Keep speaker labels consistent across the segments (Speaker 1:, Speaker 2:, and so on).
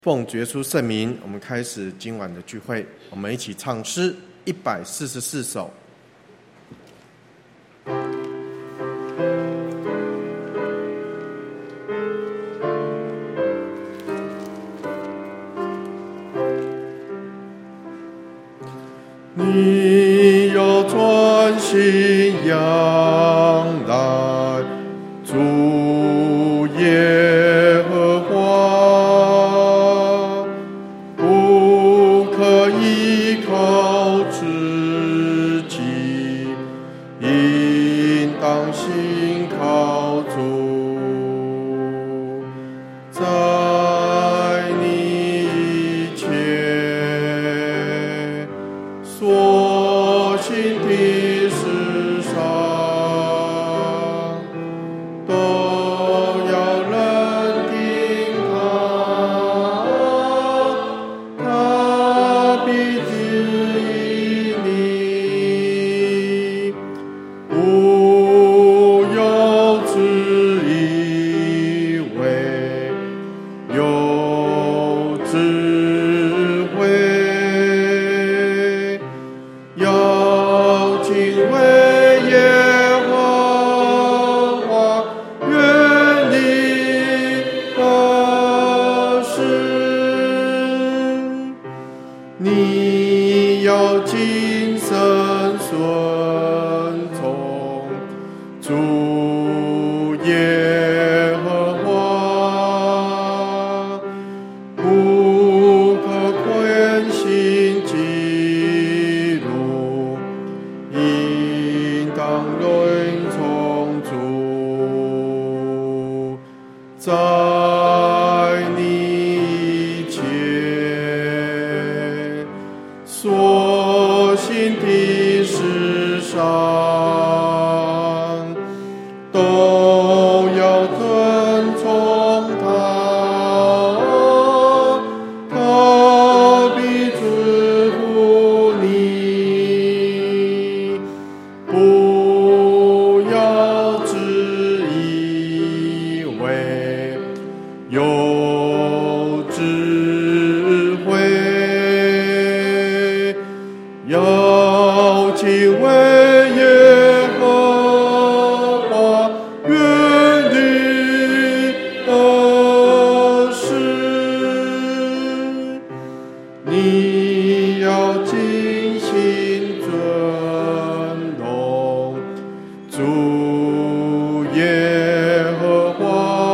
Speaker 1: 奉主耶稣圣名，我们开始今晚的聚会。我们一起唱诗144首。你要专心仰赖主耶和华，不可依靠自己，应当信靠主。在你前所行的事上，都要认定他，他必指引你。不要自以为有智慧，要敬畏耶和华，远离恶事。你要谨慎顺从主耶和华，不可亏心记录，应当遵从主。在你前所行的事上，都要遵从他，他必祝福你。不要自以为有智慧，要敬畏耶和华，远离恶事。你要尽心尊荣主耶和华，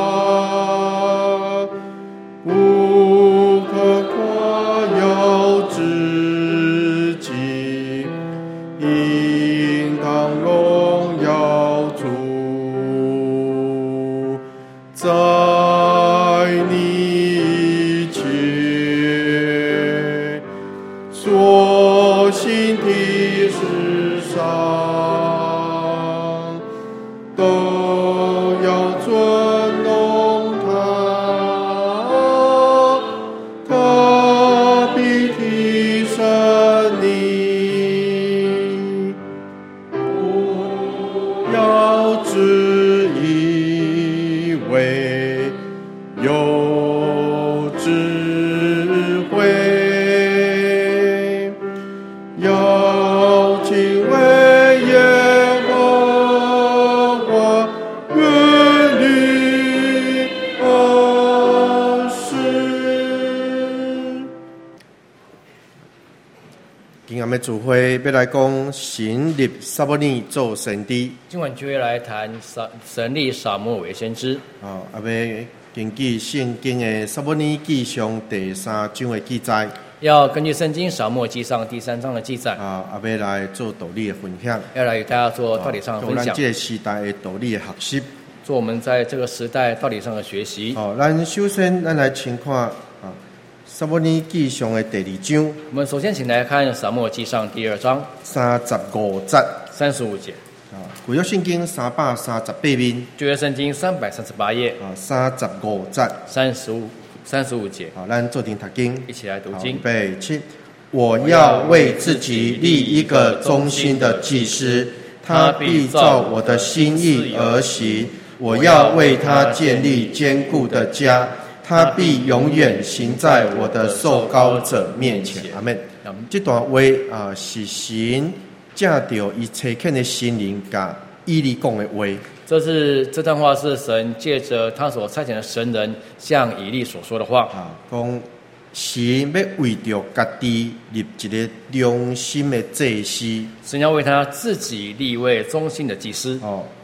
Speaker 1: 不可夸耀自己，应当荣耀主。在你前所行的事上，都要尊荣他，他必提升你。不要自以为有智慧，要敬畏耶和华，远离恶事。今晚的聚会要来讲神立撒母耳做先知。
Speaker 2: 今晚就会来谈神立撒母耳为先知。
Speaker 1: 要根据圣经的撒母耳记上第3章的记载，
Speaker 2: 要根据圣经撒母耳记上第3章的记载，
Speaker 1: 要来做道理的分享，
Speaker 2: 要来与大家做道理上的分享，
Speaker 1: 做咱这个时代的道理的学习，
Speaker 2: 做我们在这个时代道理上的学习。
Speaker 1: 咱首先咱来先看撒母耳记上的第2章。
Speaker 2: 我们首先请来看撒母耳记上第2章
Speaker 1: 35节
Speaker 2: 35节。
Speaker 1: 旧约圣经338面，
Speaker 2: 旧约圣经338页
Speaker 1: 35节
Speaker 2: 35节。
Speaker 1: 咱做阵读经，
Speaker 2: 一起来读经。
Speaker 1: 预备起，我要为自己立一个忠心的祭司，他必照我的心意而行。我要为他建立坚固的家， 他必永远行在我的受膏者面前。阿们。这段话是神借着伊差遣的心灵甲以利讲的话。
Speaker 2: 这段话是神借着他所差遣的神人向以利所说的话。
Speaker 1: 讲神要为着家己立一个忠心的祭司。
Speaker 2: 神要为他自己立一位忠心的祭司。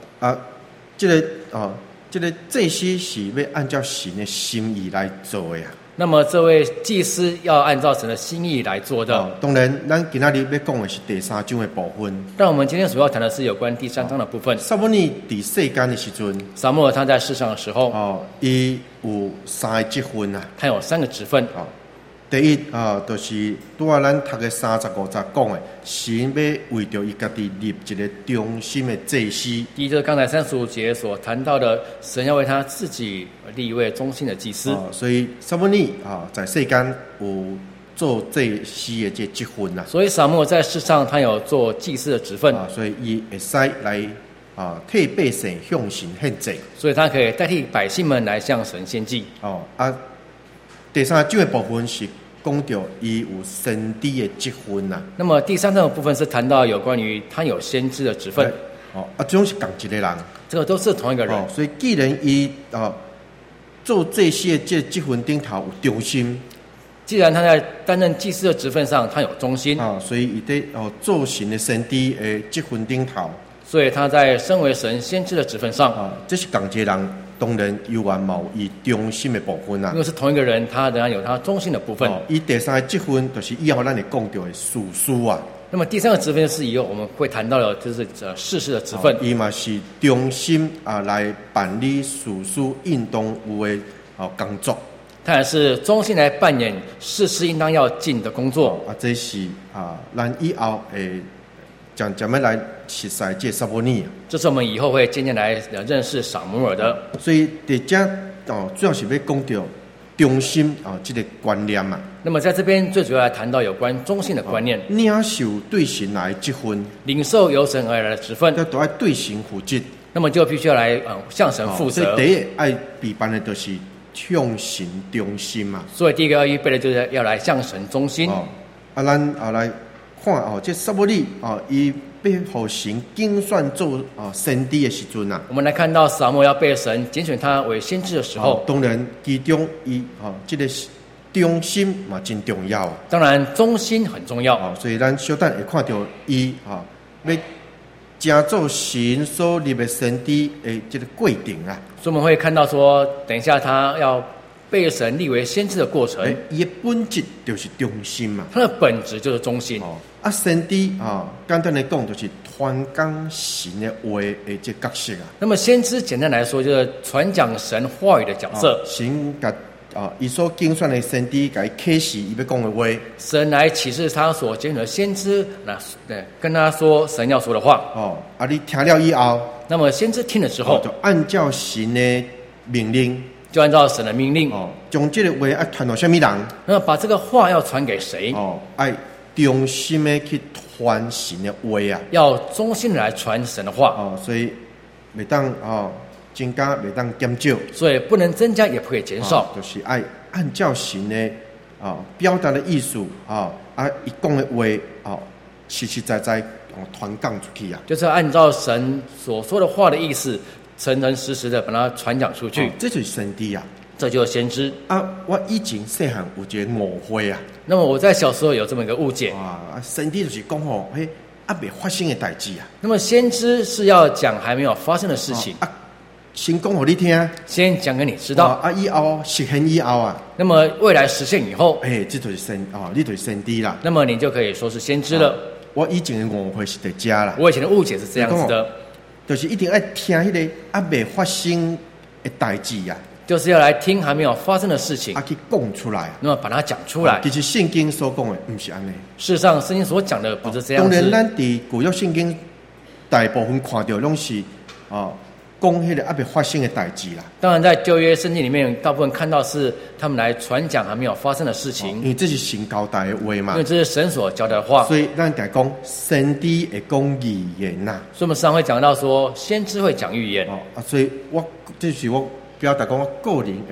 Speaker 1: 这个祭司是要按照神的心意来做的。
Speaker 2: 那么这位祭司要按照神的心意来做的。
Speaker 1: 当然，咱今仔日要讲的是第3章的部分。
Speaker 2: 但我们今天主要谈的是有关第3章的部分。
Speaker 1: 撒母耳在世间的时阵，
Speaker 2: 撒母耳他在世上的时候，
Speaker 1: 伊有3个职分啊。
Speaker 2: 他有3个职分。
Speaker 1: 第一就是拄仔咱读的35节讲的，神要为着伊家己立一个忠心的祭司。
Speaker 2: 第一就是刚才35节所谈到的，神要为他自己立一位忠心的祭司。
Speaker 1: 所以撒母耳在世间有做祭司的这职分啊。
Speaker 2: 所以撒母耳在世上他有做祭司的职分。
Speaker 1: 所以伊会使来替百姓向神献祭。
Speaker 2: 所以他可以代替百姓们来向神献祭。
Speaker 1: 第3章的部分是讲到伊有先知的职分啊。
Speaker 2: 那么第3章的部分是谈到有关于他有先知的职分。
Speaker 1: 这种是同一个人，
Speaker 2: 这个都是同一个人。
Speaker 1: 所以既然伊做这些这职分顶头有忠心，
Speaker 2: 既然他在担任祭司的职分上他有忠心，
Speaker 1: 所以伊在做神的先知的职分顶头，
Speaker 2: 所以他在身为神先知的职分上，
Speaker 1: 这是同一个人。当然，有原貌伊忠心的部分啊。
Speaker 2: 因为是同一个人，他仍然有他忠心的部分。
Speaker 1: 伊第3个职分就是以后咱会讲到的士师啊。
Speaker 2: 那么第3个职分是以后我们会谈到的，就是士师的职分。
Speaker 1: 伊嘛是忠心来办理士师应当有的工作。
Speaker 2: 他也是忠心来扮演士师应当要尽的工作。
Speaker 1: 这是咱以后怎么来熟悉这撒母耳？
Speaker 2: 这是我们以后会渐渐来认识撒母耳的。
Speaker 1: 所以在这主要是要讲到忠心这个观念嘛。
Speaker 2: 那么在这边最主要来谈到有关忠心的观念。
Speaker 1: 领受对神来职分，
Speaker 2: 领受由神而来的职分，
Speaker 1: 都要对神负责。
Speaker 2: 那么就必须要来向神负责。
Speaker 1: 所以第一爱备办的就是向神忠心嘛。
Speaker 2: 所以第一个要预备的就是要来向神忠心。
Speaker 1: 咱来看这撒母耳伊被互神竞选做先知的时阵啊，
Speaker 2: 我们来看到撒母耳要被神拣选他为先知的时候，
Speaker 1: 当然其中伊这个忠心嘛真重要。
Speaker 2: 当然忠心很重要。
Speaker 1: 所以咱小等会看到伊要成做神所立的先知的这个过程啊。
Speaker 2: 所以我们会看到说，等一下他要被神立为先知的过程，
Speaker 1: 伊的本质就是忠心嘛。
Speaker 2: 他的本质就是忠心。
Speaker 1: 先知简单来讲就是传讲神的话的这角色啊。
Speaker 2: 那么先知简单来说就是传讲神话语的角色。
Speaker 1: 神甲伊所竞选的先知甲伊启示伊要讲的话，
Speaker 2: 神来启示他所拣选的先知，跟他说神要说的话。
Speaker 1: 你听了以后，
Speaker 2: 那么先知听了之后，
Speaker 1: 就按照神的命令，
Speaker 2: 就按照神的命令，
Speaker 1: 将这个话要传到什么人？
Speaker 2: 那么把这个话要传给谁？
Speaker 1: 爱忠心的去传神的话啊，
Speaker 2: 要忠心的来传神的话。
Speaker 1: 所以每当增加，每当减少，
Speaker 2: 所以不能增加，也不可以减少，
Speaker 1: 就是爱按照神的表达的意思伊讲的话实实在在传讲出去啊，
Speaker 2: 就是按照神所说的话的意思，诚诚实实的把它传讲出去。
Speaker 1: 这就是先知啊。
Speaker 2: 这就是先知
Speaker 1: 我以前细汉有一个误会啊。
Speaker 2: 那么我在小时候有这么一个误解
Speaker 1: 先知就是讲未发生的代志啊。
Speaker 2: 那么先知是要讲还没有发生的事情
Speaker 1: 先讲给你听，
Speaker 2: 先讲给你知道
Speaker 1: 以后实现以后
Speaker 2: 那么未来实现以后，
Speaker 1: 这就是你就是先知啦。
Speaker 2: 那么你就可以说是先知了。
Speaker 1: 我以前的误会是在这啦。
Speaker 2: 我以前的误解是这样子的，
Speaker 1: 就是一定要听那个未发生的代志啊，
Speaker 2: 就是要来听还没有发生的事情
Speaker 1: 去讲出来，
Speaker 2: 那么把它讲出来。
Speaker 1: 其实圣经所讲的不是这样。
Speaker 2: 事实上圣经所讲的不是这样子。
Speaker 1: 当然咱在旧约圣经大部分看到都是讲那个未发生的代志啦。
Speaker 2: 当然在旧约圣经里面大部分看到是他们来传讲还没有发生的事情，
Speaker 1: 因为这是神交代的话嘛，
Speaker 2: 因为这是神所交代的话，
Speaker 1: 所以咱讲先知会讲预言呐。
Speaker 2: 所以我们时常会讲到说先知会讲预言
Speaker 1: 所以这是我表达讲我个人的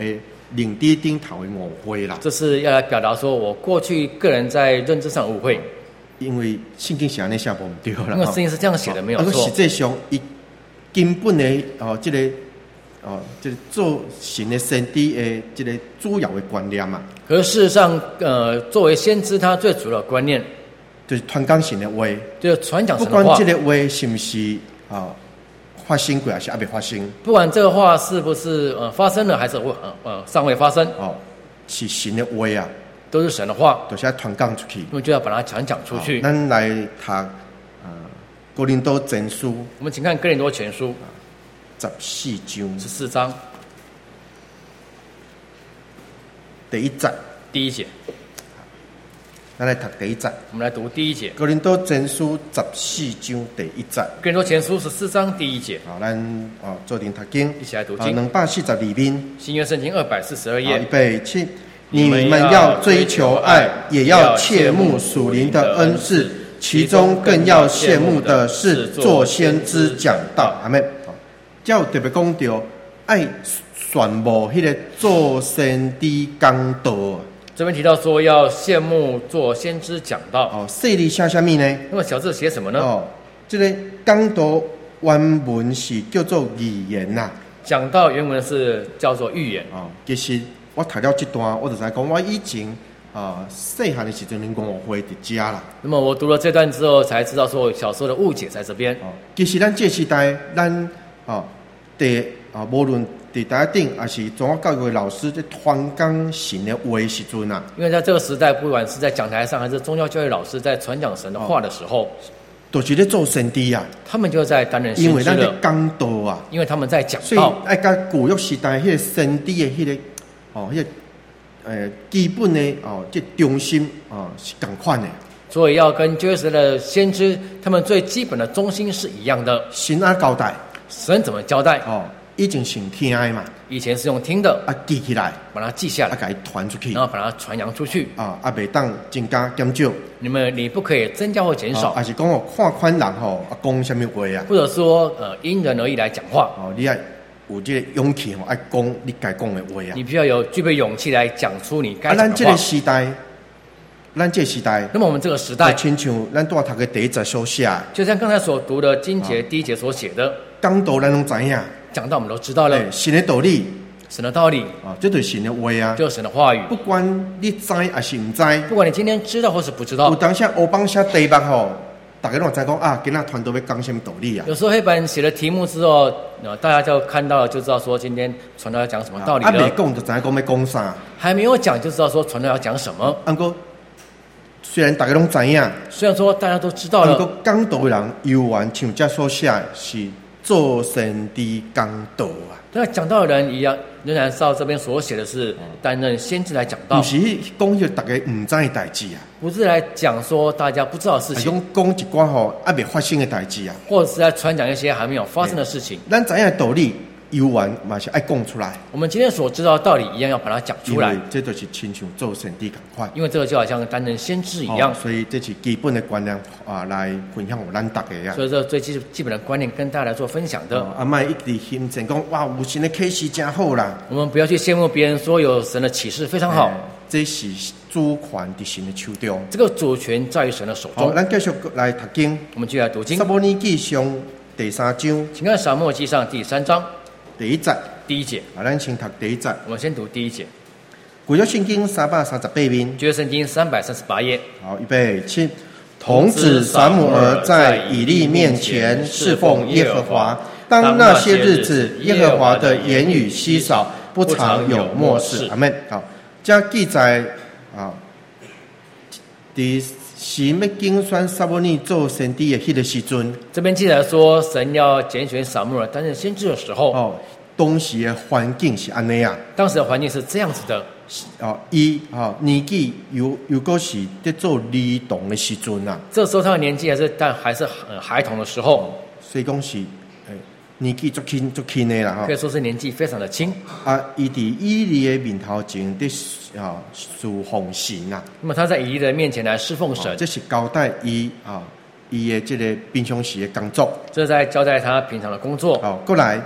Speaker 1: 领地顶头的误会啦。
Speaker 2: 这是要来表达说我过去个人在认知上误会，
Speaker 1: 因为圣经是安尼写无唔对啦。
Speaker 2: 因为圣经是这样写的，没有错。
Speaker 1: 实际上，伊根本的这个做神的先知的这个主要的观念嘛。
Speaker 2: 可是事实上，作为先知，他最主要的观念
Speaker 1: 就是传讲神的话，
Speaker 2: 就是传讲神的话。
Speaker 1: 不管这个话是不是发生过，还是还没发生。
Speaker 2: 不管这个话是不是发生了，还是尚未发生。
Speaker 1: 是神的话啊，
Speaker 2: 都是神的话，
Speaker 1: 就是要传讲出去。
Speaker 2: 那么就要把它传讲出去。
Speaker 1: 咱来读哥林多前书，
Speaker 2: 我们请看哥林多前书
Speaker 1: 14
Speaker 2: 章
Speaker 1: 第1节。
Speaker 2: 第1节，
Speaker 1: 咱来读第1节。
Speaker 2: 我们来读第1节。
Speaker 1: 哥林多前书14章第1节。
Speaker 2: 哥林多前书14章第1节。
Speaker 1: 好，咱做阵读经，
Speaker 2: 一起来读经。
Speaker 1: 242面，
Speaker 2: 新约圣经242页。
Speaker 1: 预备起，你们要追求爱，也要切慕属灵的恩赐，其中更要羡慕的是做先知讲道。阿们。这有特别讲到爱传播迄个做先知讲道。
Speaker 2: 这边提到说要羡慕做先知讲道。
Speaker 1: 细字写什么呢？
Speaker 2: 那么小字写什么呢？
Speaker 1: 这个讲道原文是叫做语言呐。
Speaker 2: 讲道原文是叫做预言。
Speaker 1: 其实我读了这段，我就知讲我以前细汉的时阵，我会伫家啦。
Speaker 2: 那么我读了这段之后，才知道说小时候的误解在这边。
Speaker 1: 其实咱这时代，咱无论伫台顶，还是中华教育的老师在传讲神的话时阵啊，
Speaker 2: 因为在这个时代，不管是在讲台上，还是宗教教育老师在传讲神的话的时候，
Speaker 1: 都是在做先知啊。他
Speaker 2: 们就在担任先知了，
Speaker 1: 因为咱在讲道啊，
Speaker 2: 因为他们在讲道，
Speaker 1: 所以爱甲古约时代迄个先知的迄个基本的这中心是同款的。
Speaker 2: 所以要跟旧约时代的先知，他们最基本的中心是一样的。
Speaker 1: 神安交代，
Speaker 2: 神怎么交代？
Speaker 1: 以前是听的嘛，
Speaker 2: 以前是用听的，
Speaker 1: 记起来，
Speaker 2: 把它记下来，
Speaker 1: 给它传出去，
Speaker 2: 然后把它传扬出去。
Speaker 1: 袂当增加减少。
Speaker 2: 你不可以增加或减少。
Speaker 1: 还是讲看款人讲什么话啊？
Speaker 2: 或者说因人而异来讲话。
Speaker 1: 你要有这个勇气爱讲你该讲的话啊。
Speaker 2: 你必须要具备勇气来讲出你该讲的话。
Speaker 1: 咱这个时代。
Speaker 2: 那么我们这个时代，
Speaker 1: 亲像咱读的第1节所写，
Speaker 2: 就像刚才所读的经节第1节所写的，
Speaker 1: 讲道咱拢知影，
Speaker 2: 讲道我们都知道了，
Speaker 1: 神的道理，
Speaker 2: 神的道理
Speaker 1: 这就是神的话啊，
Speaker 2: 就是神的话语。
Speaker 1: 不管你知还是唔知，
Speaker 2: 不管你今天知道或是不知道，
Speaker 1: 有当下黑板写题目大家都知讲今仔传道要讲什么道理啊？
Speaker 2: 有时候黑板写了题目之后，大家就看到了，就知道说今天传道要讲什么道理了。
Speaker 1: 没讲就知讲要讲啥，
Speaker 2: 还没有讲就知道说传道要讲什么。
Speaker 1: 虽然大家都知影，
Speaker 2: 虽然说大家都知道了，
Speaker 1: 讲道的人犹原像这所写是做先知讲道啊。
Speaker 2: 那讲道的人一样，仍然照这边所写的是担任先知来讲道，
Speaker 1: 不是讲些大家唔知的代志啊，
Speaker 2: 不是来讲说大家不知道的事情，
Speaker 1: 讲一寡还没发生的代志啊，
Speaker 2: 或者是在传讲一些还没有发生的事情。
Speaker 1: 咱知影的道理。犹原嘛是爱讲出来。
Speaker 2: 我们今天所知道的道理一样要把它讲出来，
Speaker 1: 因为这就是亲像做先知同款。
Speaker 2: 因为这个就好像担任先知一样，
Speaker 1: 所以这是基本的观念来分享我咱大家啊。
Speaker 2: 所以这最基本的观念跟大家来做分享的。
Speaker 1: 莫一直心前讲哇，有神的启示真好啦。
Speaker 2: 我们不要去羡慕别人说有神的启示非常好，
Speaker 1: 这是主权在神的手中，
Speaker 2: 这个主权在于神的手中。
Speaker 1: 咱继续来读经，
Speaker 2: 我们继续来读经。
Speaker 1: 撒母耳记上第3章，
Speaker 2: 请看撒母耳记上第3章
Speaker 1: 第1节。
Speaker 2: 第1节，
Speaker 1: 咱先读第1节。
Speaker 2: 我们先读第1节。
Speaker 1: 旧约圣经338面，
Speaker 2: 旧约圣经338页。
Speaker 1: 好，预备起。童子撒母耳在以利面前侍奉耶和华。当那些日子，耶和华的言语稀少，不常有默示。阿们。好，这记载第神要竞选撒母耳做先知的迄个时阵，
Speaker 2: 这边记载说，神要拣选撒母耳担任先知的时候，
Speaker 1: 当时的环境是安尼啊。
Speaker 2: 当时的环境是这样子的。
Speaker 1: 年纪又果是在做儿童的时阵啊。
Speaker 2: 这时候他的年纪还是孩童的时候，
Speaker 1: 所以讲是年纪足轻的啦。
Speaker 2: 可以说是年纪非常的轻。
Speaker 1: 伊伫以利的面头前的侍奉神啊。
Speaker 2: 那么他在以利的面前来侍奉神，
Speaker 1: 这是交代伊的这个平常时的工作。
Speaker 2: 这是在交代他平常的工作。
Speaker 1: 过来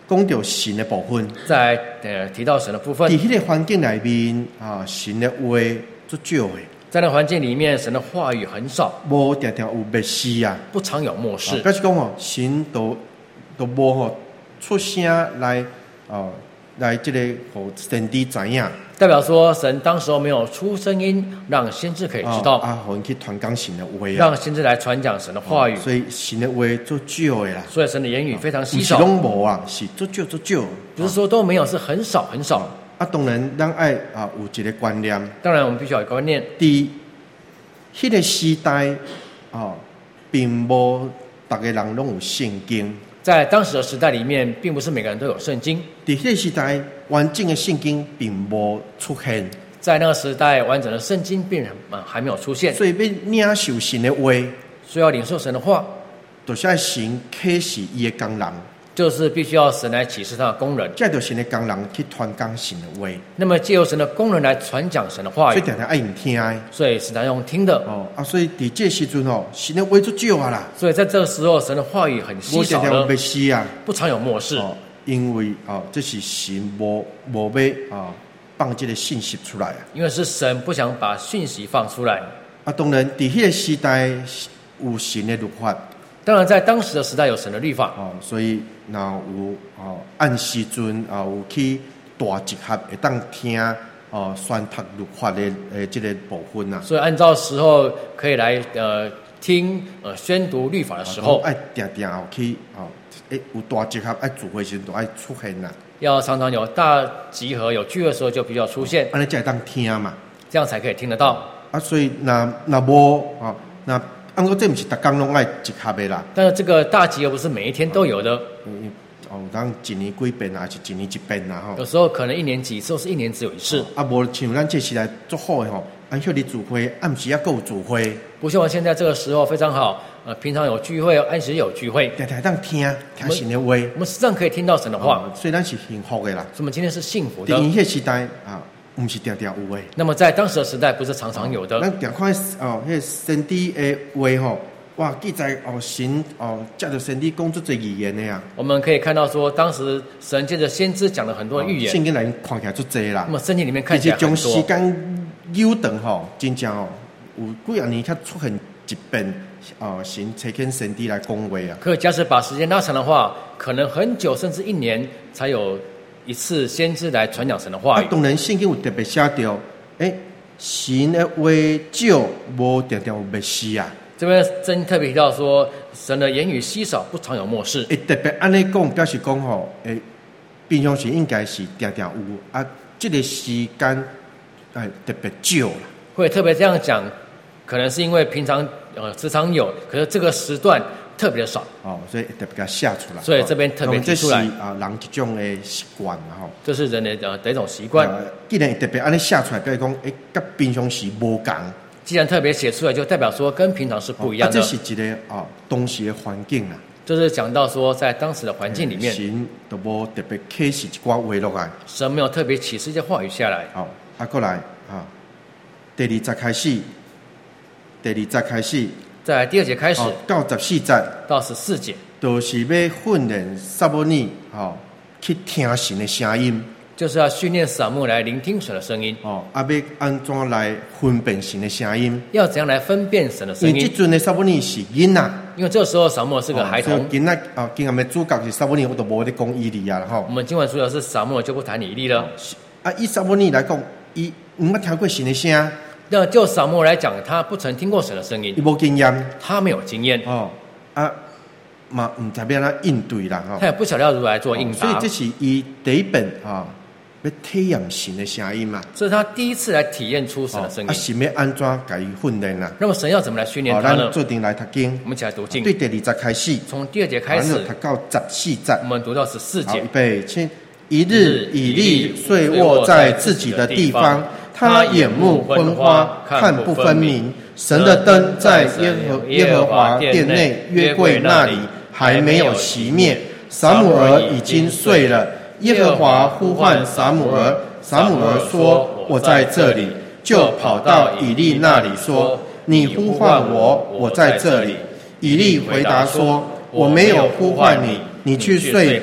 Speaker 1: 讲到神的部分，
Speaker 2: 在提到神的部分，
Speaker 1: 在迄个环境里面神的话足少的，
Speaker 2: 在那环境里面，神的话语很少，
Speaker 1: 无常常有默示啊，
Speaker 2: 不常有默示。
Speaker 1: 表示讲神都无出声来这个互先知知影。
Speaker 2: 代表说，神当时候没有出声音，让先知可以知道，
Speaker 1: 互人去传讲神的话
Speaker 2: 让先知来传讲神的话语。
Speaker 1: 所以神的话足少的啦。
Speaker 2: 所以神的言语非常稀少，
Speaker 1: 不是拢无啊，是足少。
Speaker 2: 不是说都没有，是很少很少。
Speaker 1: 当然，咱爱有一个观念。
Speaker 2: 当然，我们必须要有观念。
Speaker 1: 伫迄个时代并无大家人拢有圣经。
Speaker 2: 在当时的时代里面，并不是每个人都有圣经。
Speaker 1: 在迄个时代，完整的圣经并无出现。
Speaker 2: 在那个时代，完整的圣经并还没有出现。
Speaker 1: 所以要领受神的话，
Speaker 2: 所以要领受神的话，
Speaker 1: 就是要神启示伊的工人，
Speaker 2: 就是必须要神来启示他的工人，
Speaker 1: 借着神的工人去传讲神的话。
Speaker 2: 那么借由神的工人来传讲神的话语，
Speaker 1: 所以常常爱用听的。
Speaker 2: 所以是常用听的。
Speaker 1: 所以伫这时阵神的话足少啊啦。
Speaker 2: 所以在这个时候，神的话语很稀少了，
Speaker 1: 不常啊，
Speaker 2: 不常有默示。
Speaker 1: 因为这是神无要放这个信息出来啊。
Speaker 2: 因为是神不想把讯息放出来。
Speaker 1: 当然，伫迄个时代有神的律法。
Speaker 2: 当然，在当时的时代有神的律法。
Speaker 1: 所以若有按时阵有去大集合会当听宣读律法的这个部分啊。
Speaker 2: 所以按照时候可以来听宣读律法的时候，
Speaker 1: 爱定去有大集合爱聚会时都爱出现啦。
Speaker 2: 要常常有大集合有聚会的时候就必须要出现，
Speaker 1: 安尼才会当听嘛，
Speaker 2: 这样才可以听得到。
Speaker 1: 所以那无那按说这不是大家拢爱集合的啦。
Speaker 2: 但是这个大集合不是每一天都有的。
Speaker 1: 当一年几遍还是一年一遍啦。
Speaker 2: 有时候可能一年几次，或是一年只有一次。
Speaker 1: 无像咱这时代足好的按休日聚会，暗时还有聚会。
Speaker 2: 不像现在这个时候非常好，平常有聚会，安时有聚会，
Speaker 1: 常常听神的话。
Speaker 2: 我们实际上可以听到神的话，
Speaker 1: 所以咱是幸福的啦。
Speaker 2: 所以我们今天是幸福的。
Speaker 1: 在迄个时代不是常常有的。
Speaker 2: 那么在当时的时代，不是常常有的。
Speaker 1: 咱常看迄个先知的话哇，记载神借着先知讲出这语言的呀。
Speaker 2: 我们可以看到说，当时神借着先知讲了很多预言。
Speaker 1: 圣经里看起来足多啦。
Speaker 2: 那么圣经里面看起来很多。
Speaker 1: 将时间悠长真正有几啊年才出现一遍神差遣先知来讲话啊。
Speaker 2: 可假使把时间拉长的话，可能很久，甚至一年才有一次先知来传讲神的话语。
Speaker 1: 当然，圣经有特别写到，神的话少，无常常有默示啊。
Speaker 2: 这边真特别提到说，神的言语稀少，不常有默示。
Speaker 1: 特别安尼讲，表示讲平常时应该是常常有这个时间特别少啦。
Speaker 2: 会特别这样讲，可能是因为平常时常有，可是这个时段特别的少。
Speaker 1: 所以特别给它写出来。
Speaker 2: 所以这边特别提出来。
Speaker 1: 这是人一种的习惯啦
Speaker 2: 这是人的一种习惯。
Speaker 1: 既然特别安尼写出来，表示讲跟平常时无同。
Speaker 2: 既然特别写出来，就代表说跟平常是不一样的。
Speaker 1: 这是一个当时的环境啦。
Speaker 2: 就是讲到说，在当时的环境里面，
Speaker 1: 神都无特别启示一寡话落来。
Speaker 2: 神没有特别启示一些话语下来。
Speaker 1: 过来第二节开始，
Speaker 2: 在第二节开始
Speaker 1: 到14节
Speaker 2: 到14节，
Speaker 1: 都是要训练撒母耳去听神的声音。
Speaker 2: 就是要训练撒母耳来聆听神的声音。
Speaker 1: 要安怎来分辨神的声音？
Speaker 2: 要怎样来分辨神的声音？
Speaker 1: 因为这阵的撒母耳是囡仔，
Speaker 2: 因为这个时候撒母耳是个孩童。
Speaker 1: 囡仔今日的主角是撒母耳，我都无在讲以利亚了
Speaker 2: 我们今晚主要是撒母耳，就不谈以利了。
Speaker 1: 以撒母耳来讲，伊唔捌听过神的声。
Speaker 2: 那就撒母耳来讲，他不曾听过神的声音，
Speaker 1: 伊无经验，
Speaker 2: 他没有经验
Speaker 1: 嘛唔知要安怎应对啦
Speaker 2: 他也不晓得要如何来做应答。
Speaker 1: 所以这是伊第一本要体验神的声音嘛。
Speaker 2: 这是他第一次来体验出神的声音。
Speaker 1: 神要安怎给伊训练啦？
Speaker 2: 那么神要怎么来训练他呢？
Speaker 1: 咱做定来读经，
Speaker 2: 我们一起来读经。
Speaker 1: 对第2节开始，
Speaker 2: 从第2节开始，
Speaker 1: 读到14节，
Speaker 2: 我们读到14节。
Speaker 1: 预备，请。一日以利睡卧在自己的地方，他眼目昏花，看不分明。神的灯在耶和华殿内约柜那里还没有熄灭。撒母耳已经睡了。耶和华呼唤撒母耳，撒母耳说：“我在这里。”就跑到以利那里说：“你呼唤我，我在这里。”以利回答说：“我没有呼唤你，你去睡吧。”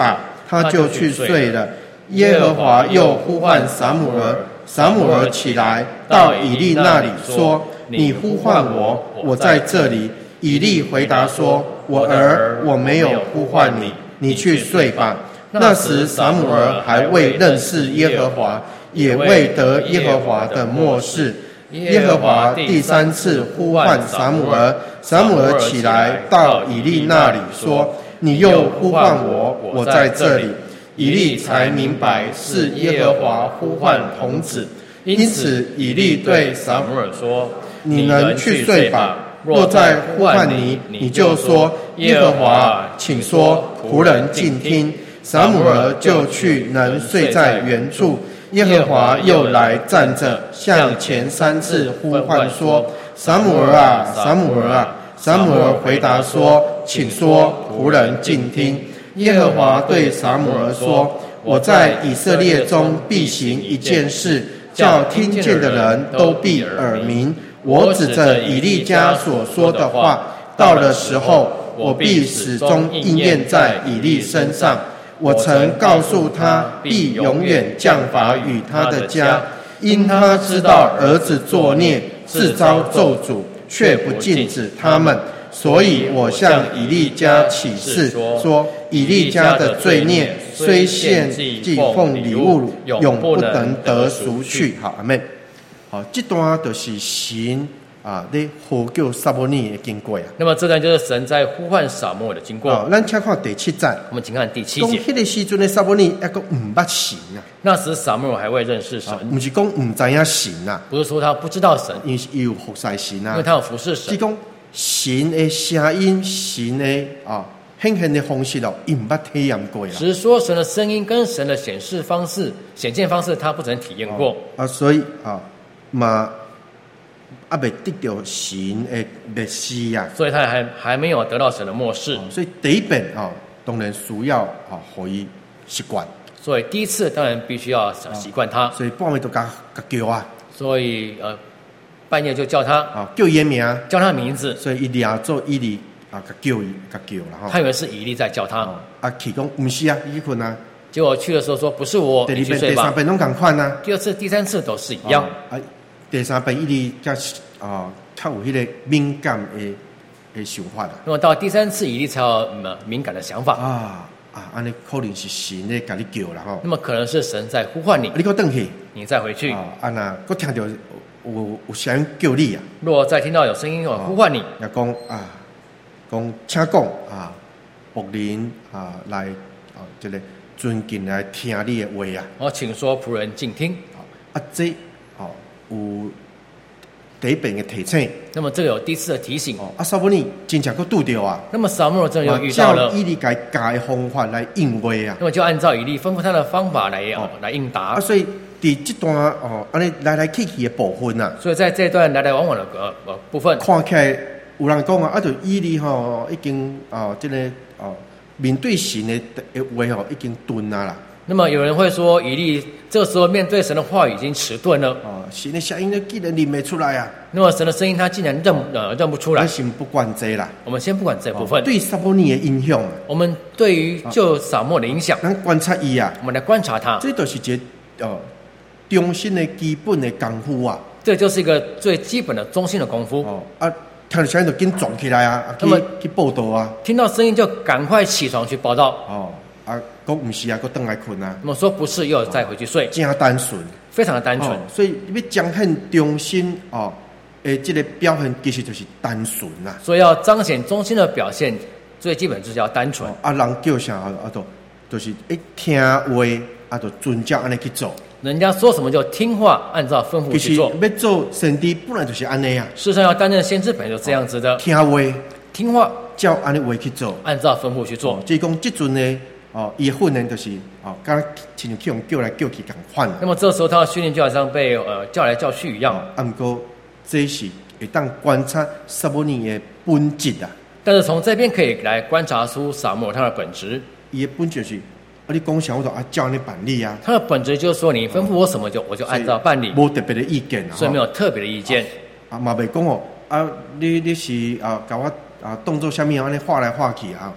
Speaker 1: 他就去睡了。耶和华又呼唤撒母耳，撒母耳起来，到以利那里说：你呼唤我，我在这里。以利回答说：我儿，我没有呼唤你，你去睡吧。那时撒母耳还未认识耶和华，也未得耶和华的默示。耶和华第3次呼唤撒母耳，撒母耳起来，到以利那里说：你又呼唤我，我在这里。以利才明白是耶和华呼唤童子，因此以利对撒母耳说：你能去睡吧。若再呼唤你，你就说：耶和华，请说，仆人静听。撒母耳就去，能睡在原处。耶和华又来站着，向前3次呼唤说：撒母耳啊，撒母耳啊！撒母耳回答说：请说，仆人静听。耶和华对撒母耳说：我在以色列中必行一件事，叫听见的人都必耳鸣。我指着以利家所说的话，到了时候，我必始终应验在以利身上。我曾告诉他，必永远降罚与他的家，因他知道儿子作孽，自招咒诅，却不禁止他们。所以我向以利家起誓说：以利家的罪孽虽献祭奉礼物，永不能得赎去。好，阿们。好，这段就是神在呼叫撒母耳的经过啊。
Speaker 2: 那么这段就是神在呼唤撒母耳的经过。
Speaker 1: 咱请看第7节。
Speaker 2: 我们请看第7节。
Speaker 1: 讲迄个时阵的撒母耳还佫唔捌神啊。
Speaker 2: 那时撒母耳还未认识神，
Speaker 1: 不是讲唔知影神啊，
Speaker 2: 不是说他不知道神，
Speaker 1: 因为有服侍神啊，
Speaker 2: 因为他有服侍神。
Speaker 1: 是讲神的声音，神的显现的方式伊唔捌体验过啦。
Speaker 2: 只是说神的声音跟神的显现方式，他不曾体验过
Speaker 1: 所以嘛未得到神的默示啊，
Speaker 2: 所以他还没有得到神的默示。
Speaker 1: 所以第一遍当然需要互伊习惯。
Speaker 2: 所以第一次当然必须要习惯他。
Speaker 1: 所以半夜都甲叫啊。
Speaker 2: 所以半夜就叫他
Speaker 1: 叫伊名，
Speaker 2: 叫他名字。
Speaker 1: 所以伊俩做以利叫啦。
Speaker 2: 他以为是以利在叫他。
Speaker 1: 去讲唔是啊，伊去困啊。
Speaker 2: 结果去的时候说不是我，你去睡吧。
Speaker 1: 第2遍、第3遍拢同款啊。
Speaker 2: 第2次、第3次都是一样。
Speaker 1: 第3遍以利较有迄个敏感的想法啦。
Speaker 2: 那么到第3次以利才有敏感的想法
Speaker 1: 安尼可能是神在甲你叫啦吼。
Speaker 2: 那么可能是神在呼唤你，
Speaker 1: 你搁回去，
Speaker 2: 你再回去
Speaker 1: 那搁听到有声音叫你啊。
Speaker 2: 如果再听到有声音呼唤你，
Speaker 1: 也讲请讲仆人来这个尊敬来听你的话啊。
Speaker 2: 请说，仆人静听。
Speaker 1: 这有第1遍的提醒。
Speaker 2: 那么这个有第1次的提醒。
Speaker 1: 撒母耳真正搁拄到啊。
Speaker 2: 那么撒母耳真的又遇到了。
Speaker 1: 照以利教的方法来应话啊。
Speaker 2: 那么就按照以利吩咐他的方法来应答。
Speaker 1: 所以第这段安尼来来去去的部分啊。
Speaker 2: 所以在这段来来往往的部分，
Speaker 1: 看起来有人讲就以利已经这个面对神的话已经钝啦。
Speaker 2: 那么有人会说，以利这个时候面对神的话语已经迟钝了。
Speaker 1: 神的声音竟然认不出来啊！
Speaker 2: 那么神的声音他竟然认不出来。
Speaker 1: 先不管这啦，
Speaker 2: 我们先不管这部分。
Speaker 1: 对撒母耳的影响，
Speaker 2: 我们对于就撒母耳的影响，
Speaker 1: 咱观察伊啊，
Speaker 2: 我们来观察他。
Speaker 1: 这就是一个中心的基本的功夫啊。
Speaker 2: 这就是一个最基本的中心的功夫。
Speaker 1: 听到声音就紧撞起来啊，去报道啊。听
Speaker 2: 到声音就赶快起床去报道。
Speaker 1: 讲不是啊，搁回来困啊。
Speaker 2: 那么说不是，又再回去睡。
Speaker 1: 真单纯，
Speaker 2: 非常的单纯。
Speaker 1: 所以你要彰显中心这个表现其实就是单纯啊。
Speaker 2: 所以要彰显中心的表现，最基本就是要单纯。
Speaker 1: 人叫啥就是听话就遵照安尼去做。
Speaker 2: 人家说什么就听话，按照吩咐去做。
Speaker 1: 其实要做先知本来就是安尼啊。
Speaker 2: 事实上要担任先知本来就这样子的。
Speaker 1: 听话，照安尼话去做，
Speaker 2: 按照吩咐去做。
Speaker 1: 即讲即阵呢。伊的训练就是刚亲像叫来叫去共款。
Speaker 2: 那么这时候他的训练就好像被叫来叫去一样。
Speaker 1: 不过这是会当观察撒母耳的本质啊。
Speaker 2: 但是从这边可以来观察出撒母耳他的本质。
Speaker 1: 伊的本质是你讲啥我就照你办理啊。
Speaker 2: 他的本质就是说你吩咐我什么我就按照办理，
Speaker 1: 无特别的意见
Speaker 2: 所以没有特别的意见。
Speaker 1: 嘛袂讲你是甲我动作下面安尼画来画去啊。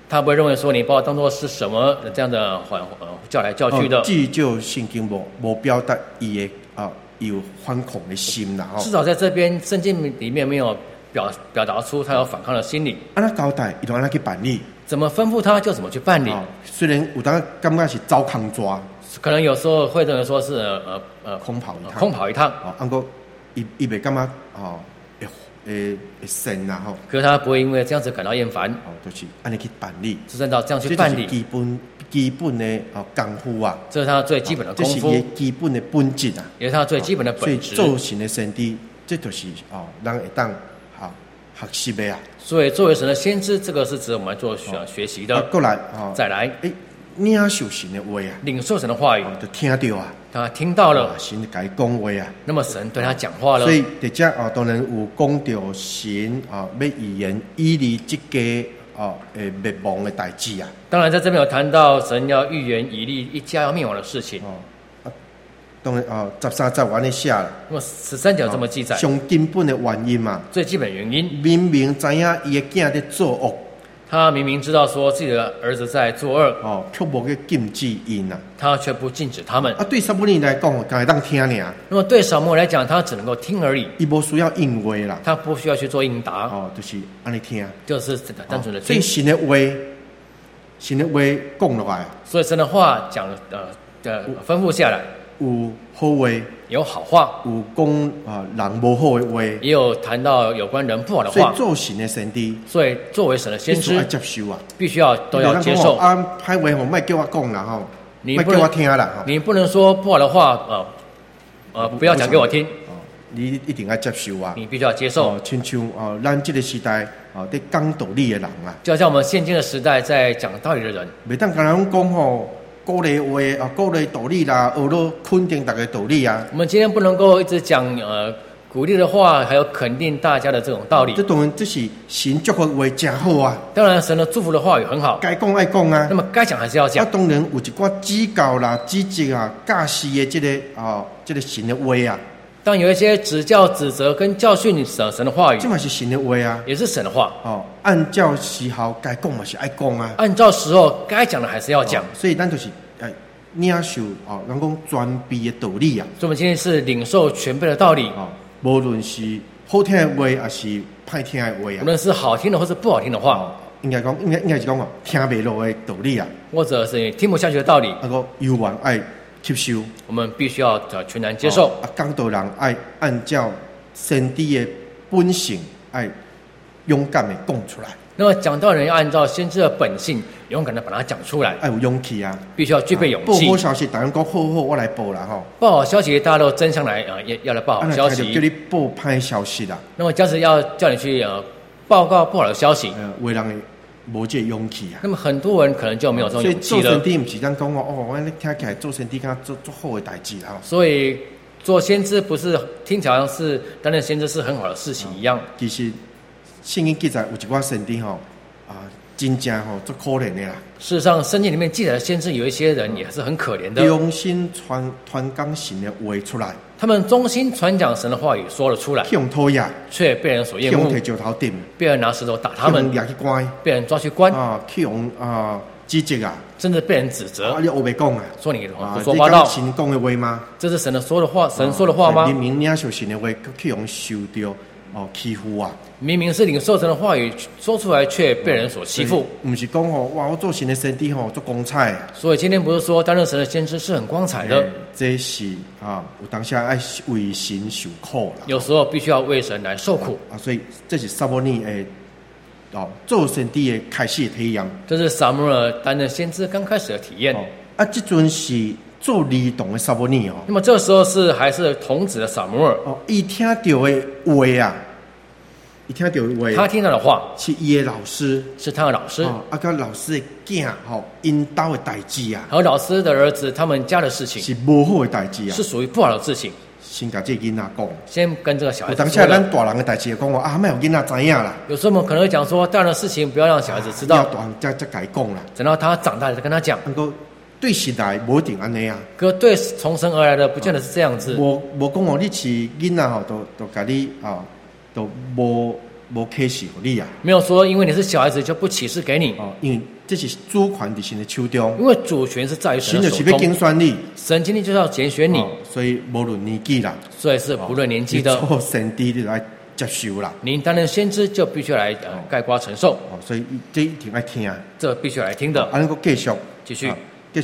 Speaker 2: 他不会认为说你把我当作是什么这样的叫来叫去的。
Speaker 1: 至少圣经无表达伊的有反抗的心啦。
Speaker 2: 至少在这边圣经里面没有表达出他有反抗的心理。
Speaker 1: 那交代，伊就安那去办理。
Speaker 2: 怎么吩咐他就怎么去办理。
Speaker 1: 虽然有当感觉是糟糠抓，
Speaker 2: 可能有时候会认为说是
Speaker 1: 空跑一趟。不过伊袂感觉会神啦吼。
Speaker 2: 可是他不会因为这样子感到厌烦。
Speaker 1: 就是安尼去办理。
Speaker 2: 是按照这样去办理。
Speaker 1: 这就是基本的功夫啊。
Speaker 2: 这是他最基本的功夫。
Speaker 1: 这是伊基本的本质啊。
Speaker 2: 也是他最基本的本质。
Speaker 1: 所以做神的先知，这就是人会当学习的啊。
Speaker 2: 所以作为神的先知，这个是指我们做学习的。
Speaker 1: 过来
Speaker 2: 再来，
Speaker 1: 领受神的话啊，
Speaker 2: 领受神的话语，
Speaker 1: 就听到啊，
Speaker 2: 他听到了，
Speaker 1: 神甲伊讲话啊。
Speaker 2: 那么神对他讲话了。
Speaker 1: 所以伫遮当然有讲到神要预言以利这家灭亡的代志啊。
Speaker 2: 当然在这边有谈到神要预言以利一家要灭亡的事情。
Speaker 1: 当然13节安尼写了。
Speaker 2: 那么13节这么记载。
Speaker 1: 上根本的原因嘛，
Speaker 2: 最基本的原因。
Speaker 1: 明明知影伊的囝在作恶。
Speaker 2: 他明明知道说自己的儿子在作恶，
Speaker 1: 却无去禁止因啊，
Speaker 2: 他却不禁止他们。
Speaker 1: 对撒母耳来讲，敢会当听尔。
Speaker 2: 那么对撒母耳来讲，他只能够听而已，
Speaker 1: 伊无需要应话啦，
Speaker 2: 他不需要去做应答。
Speaker 1: 就是安尼听，
Speaker 2: 就是单纯的听。
Speaker 1: 所以神的话讲落来，
Speaker 2: 所以神的话讲吩咐下来，
Speaker 1: 有好话，
Speaker 2: 有好话，
Speaker 1: 有讲人无好的话，
Speaker 2: 也有谈到有关人不好的话。
Speaker 1: 所以做神的先知，
Speaker 2: 所以作为神的先知，
Speaker 1: 要接受啊，
Speaker 2: 必须要都要接受。
Speaker 1: 歹话莫叫我讲啦吼，莫叫我听啦。
Speaker 2: 你不能说不好的话，不要讲给我听。
Speaker 1: 你一定要接受啊！
Speaker 2: 你必须要接受。
Speaker 1: 亲像咱这个时代在讲道理的人啊，
Speaker 2: 就好像我们现今的时代在讲道理的人，
Speaker 1: 袂当跟人讲鼓励话鼓励道理啦，学了肯定大家道理啊。
Speaker 2: 我们今天不能够一直讲鼓励的话，还有肯定大家的这种道理。
Speaker 1: 这当然这是神祝福的话真好啊。
Speaker 2: 当然，神的祝福的话语很好，
Speaker 1: 该讲爱讲啊。
Speaker 2: 那么该讲还是要讲。
Speaker 1: 当然有一寡指教啦、指责啊、教示的这个神的话啊。
Speaker 2: 当有一些指教、指责跟教训神的话语，
Speaker 1: 这嘛是神的话啊，
Speaker 2: 也是神的话。
Speaker 1: 按照时候该讲嘛是爱讲啊，
Speaker 2: 按照时候该讲的还是要讲。
Speaker 1: 所以咱就是领受人讲全备的道理啊。
Speaker 2: 所以我们今天是领受全备的道理
Speaker 1: 无论是好听的话，还是歹听的话啊。
Speaker 2: 无论是好听的或是不好听的话，
Speaker 1: 应该是讲听袂落的道理啊，
Speaker 2: 或者是听不下去的道理，
Speaker 1: 犹原爱吸收，
Speaker 2: 我们必须要全然接受。
Speaker 1: 讲道人爱按照先知的本性，爱勇敢的讲出来。
Speaker 2: 那么讲道人要按照先知的本性，勇敢的把它讲出来。
Speaker 1: 爱有勇气啊，
Speaker 2: 必须要具备勇气。
Speaker 1: 报好消息，大家讲好，我来报啦吼。
Speaker 2: 报好消息，大家都争相来要来报好消息。
Speaker 1: 叫你报歹消息啦。
Speaker 2: 那么假使要叫你去报告不好的消息，
Speaker 1: 为人的无这勇气啊。
Speaker 2: 那么很多人可能就没有这种勇气了。
Speaker 1: 所以做先知不是咱讲我听起来做先知敢做好的代志啦。
Speaker 2: 所以做先知不是听起来好像是担任先知是很好的事情一样。
Speaker 1: 其实圣经记载有一寡先知真正做可怜的啦。
Speaker 2: 事实上，圣经里面记载的先知有一些人也是很可怜的，
Speaker 1: 忠心传讲神的话出来，
Speaker 2: 他们忠心传讲神的话语说了出来，却被人所厌恶，被人拿石头打他们，被人抓去关
Speaker 1: 指责啊，
Speaker 2: 甚至被人指责。
Speaker 1: 你黑白讲啊，
Speaker 2: 说你胡说八道。
Speaker 1: 神讲的话吗？
Speaker 2: 这是神的说的话，神说的话吗？
Speaker 1: 明明领受神的话，去用受到欺负啊！
Speaker 2: 明明是领受神的话语说出来，却被人所欺负。
Speaker 1: 不是讲哇，我做神的先知做光彩。
Speaker 2: 所以今天不是说担任神的先知是很光彩的，
Speaker 1: 这是有当下爱为神受苦啦。
Speaker 2: 有时候必须要为神来受苦
Speaker 1: 所以这是撒母耳做先知的开始的体验。
Speaker 2: 这是撒母耳担任先知刚开始的体验。
Speaker 1: 这阵是做儿童的撒母耳
Speaker 2: 那么这个时候是还是童子的撒母耳
Speaker 1: 伊听到的话啊。
Speaker 2: 他听到的话
Speaker 1: 是伊的老师，
Speaker 2: 是他的老师
Speaker 1: 跟老师的囝因兜的代志啊，
Speaker 2: 还有老师的儿子他们家的事情
Speaker 1: 是不好的代志啊，
Speaker 2: 是属于不好的事情。
Speaker 1: 先甲这囡仔讲，
Speaker 2: 先跟这个小孩子说。
Speaker 1: 当下咱大人的代志讲莫有囡仔知影啦。
Speaker 2: 有时候我们可能会讲说，大人的事情不要让小孩子知道，
Speaker 1: 大人再甲伊讲啦。
Speaker 2: 等到他长大了再跟他讲。
Speaker 1: 对时代无一定安尼啊，
Speaker 2: 可对从神而来的不见得是这样子。
Speaker 1: 无讲你是囡仔都甲你都无无启示给你啊。
Speaker 2: 没有说因为你是小孩子就不启示给你。
Speaker 1: 因为这是主权在神的手中。
Speaker 2: 因为主权是在于神的手中。
Speaker 1: 神就是要拣选你。
Speaker 2: 神今天就是要拣选你。
Speaker 1: 所以无论年纪啦。
Speaker 2: 所以是不论年纪的。
Speaker 1: 你做先知你来接受啦。
Speaker 2: 您担任先知就必须来概括承受。
Speaker 1: 所以这一定要听。
Speaker 2: 这必须来听的。
Speaker 1: 咱个继续读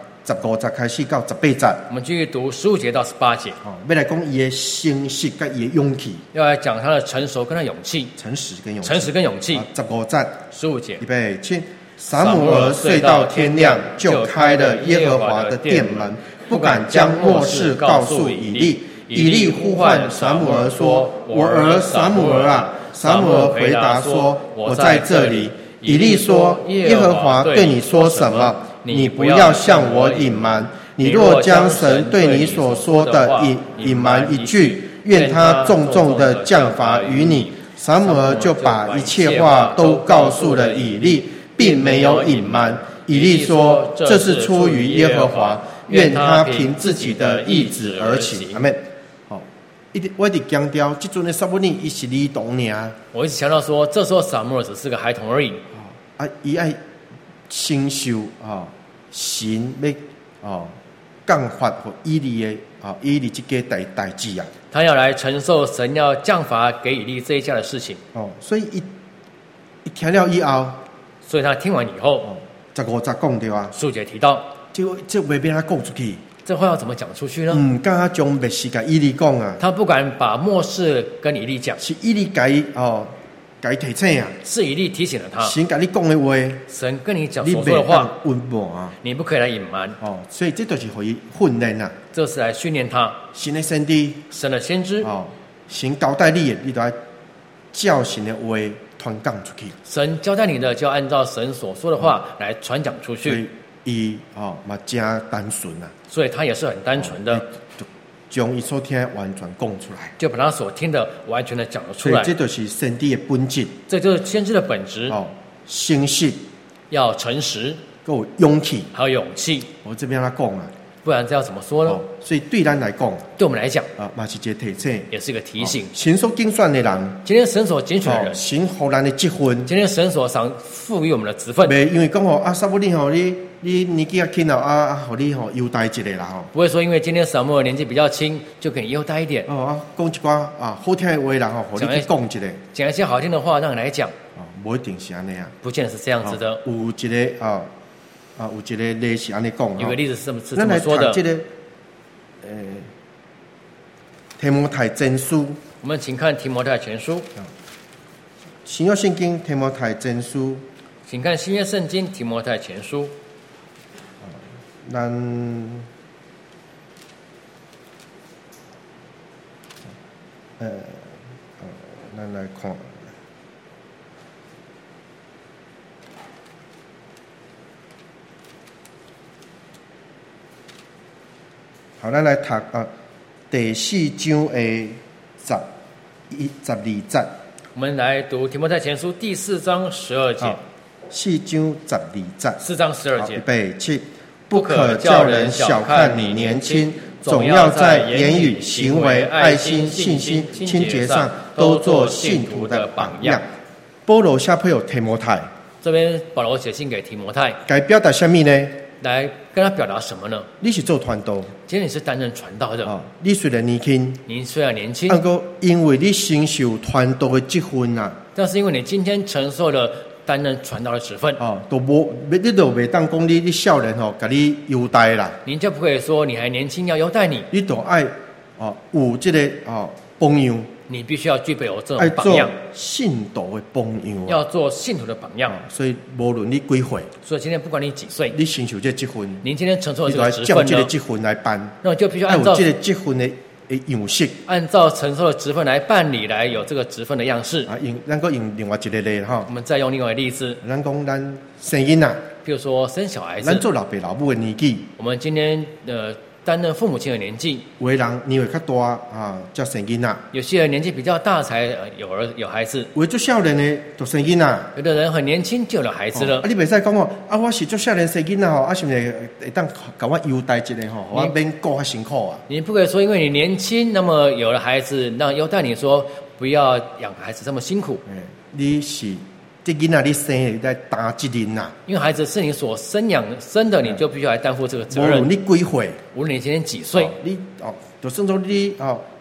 Speaker 1: 15节开始到18节。
Speaker 2: 我们继续读15节到18节。
Speaker 1: 要来讲伊的诚实跟伊的勇气。
Speaker 2: 要来讲他的成熟跟他勇气。
Speaker 1: 诚实跟勇气。15节。
Speaker 2: 15节。
Speaker 1: 预备起。撒母耳睡到天亮，就开了耶和华的殿门，不敢将末事告诉以利。以利呼唤撒母耳说：“我儿撒母耳啊！”撒母耳回答说：“我在这里。”以利说：“耶和华对你说什么？你不要向我隐瞒。你若将神对你所说的隐瞒一句，愿他重重的降罚于你。”撒母耳就把一切话都告诉了以利，并没有隐瞒。以利说：“这是出于耶和华，愿他凭自己的意志而起。”阿们。我一直强调，这阵的撒母耳伊是儿童尔。
Speaker 2: 我一直强调说，这时候撒母耳只是个孩童而已。
Speaker 1: 伊爱承受神要降罚和以利的以利这个代志啊。
Speaker 2: 他要来承受神要降罚给以利这一家的事情。
Speaker 1: 所以一听了以后，
Speaker 2: 所以他听完以后
Speaker 1: ，15节讲对啊。
Speaker 2: 15节提到，
Speaker 1: 这话要他讲出去。
Speaker 2: 这话要怎么讲出去呢？
Speaker 1: 敢将密事甲以利讲啊。
Speaker 2: 他不敢把末事跟以利讲，
Speaker 1: 是以利甲伊提醒啊。
Speaker 2: 是以利提醒了他。
Speaker 1: 神甲你讲的话，
Speaker 2: 神跟你讲所说的话，
Speaker 1: 你不能隐瞒啊。
Speaker 2: 你不可以来隐瞒。
Speaker 1: 所以这就是可以训练啊。
Speaker 2: 这是来训练他。
Speaker 1: 神的先知，
Speaker 2: 神的先知。
Speaker 1: 神交代你的，你都要照神的话传讲出去。
Speaker 2: 神交代你的，就要按照神所说的话来传讲出去。
Speaker 1: 伊嘛真单纯啊。
Speaker 2: 所以他也是很单纯的，
Speaker 1: 将伊所听完全讲出来，
Speaker 2: 就把他所听的完全的讲了出来。
Speaker 1: 这就是先知的本质，
Speaker 2: 这就是先知的本质。
Speaker 1: 诚实，
Speaker 2: 要诚实，
Speaker 1: 还有勇气，
Speaker 2: 还有勇气。
Speaker 1: 我这边来讲啊，
Speaker 2: 不然这要怎么说呢？
Speaker 1: 所以对咱来讲，
Speaker 2: 对我们来讲
Speaker 1: 嘛是一个提醒，
Speaker 2: 也是一个提醒。
Speaker 1: 神所拣选的人，
Speaker 2: 今天神所拣选的人，
Speaker 1: 神予咱的职分，
Speaker 2: 今天神所赋予我们的职分，
Speaker 1: 袂因为讲撒母耳你年纪较轻互你优待一下啦
Speaker 2: 不会说因为今天撒母耳年纪比较轻，就给你优待一点。
Speaker 1: 讲一寡好听的话啦互你去讲一下，
Speaker 2: 讲一些好听的话让你来讲。
Speaker 1: 不一定是安尼啊，
Speaker 2: 不见得是这样子的。
Speaker 1: 有一个有一个例是安尼讲。
Speaker 2: 有个例子是这么说的。
Speaker 1: 这个提摩太前书，
Speaker 2: 我们请看提摩太前书。
Speaker 1: 新约圣经提摩太前书，
Speaker 2: 请看新约圣经提摩太前书。
Speaker 1: 咱来看。好，咱来读第4章的12节。
Speaker 2: 我们来读提摩太前书第4章12节。
Speaker 1: 4章12节。
Speaker 2: 4章12节。
Speaker 1: 预备起，不可叫人小看你年轻，总要在言语、行为、爱心、信心、清洁上都做信徒的榜样。保罗写配有提摩太，
Speaker 2: 这边保罗写信给提摩太，
Speaker 1: 该表达什么呢？
Speaker 2: 来跟他表达什么呢？
Speaker 1: 你是做传道，
Speaker 2: 今天你是担任传道的。
Speaker 1: 你虽然年轻，
Speaker 2: 您虽然年轻，
Speaker 1: 不过因为你承受传道的职分啊，
Speaker 2: 但是因为你今天承受了担任传道的职分，
Speaker 1: 你都袂当讲你少年给你优待啦。
Speaker 2: 您就不可以说你还年轻要优待你，
Speaker 1: 你都爱有这个榜样。
Speaker 2: 你必须要具备有这种榜样，
Speaker 1: 信徒的榜样，
Speaker 2: 要做信徒的榜样。
Speaker 1: 所以无论你几岁，
Speaker 2: 所以今天不管你几岁，
Speaker 1: 你承受这职分，
Speaker 2: 您今天承受这个职分呢，
Speaker 1: 你就要照这个职分来办，
Speaker 2: 那就必须按照
Speaker 1: 这个职分的样式，
Speaker 2: 按照承受的职分来办理，来有这个职分的样式。
Speaker 1: 咱个用另外一个例哈，
Speaker 2: 我们再用另外一个例子，
Speaker 1: 咱讲咱生囡仔，
Speaker 2: 譬如说生小孩子，
Speaker 1: 咱做老爸老母的年纪，
Speaker 2: 我们今天担任父母亲的年纪，
Speaker 1: 有的人年纪较大才生囡仔，
Speaker 2: 有些人年纪比较大才有孩子，
Speaker 1: 有做少年的就生囡仔，
Speaker 2: 有的人很年轻就有孩子了。
Speaker 1: 你袂使讲我是做少年生囡仔是不是会当甲我优待一下我免顾较辛苦啊？
Speaker 2: 你不可以说因为你年轻，那么有了孩子，那优待你说不要养孩子这么辛苦。
Speaker 1: 你是这囡仔你生在担责任呐，
Speaker 2: 因为孩子是你所生的，你就必须来担负这个责任。
Speaker 1: 无论你几岁，
Speaker 2: 无论你今年几岁，
Speaker 1: 你就算做你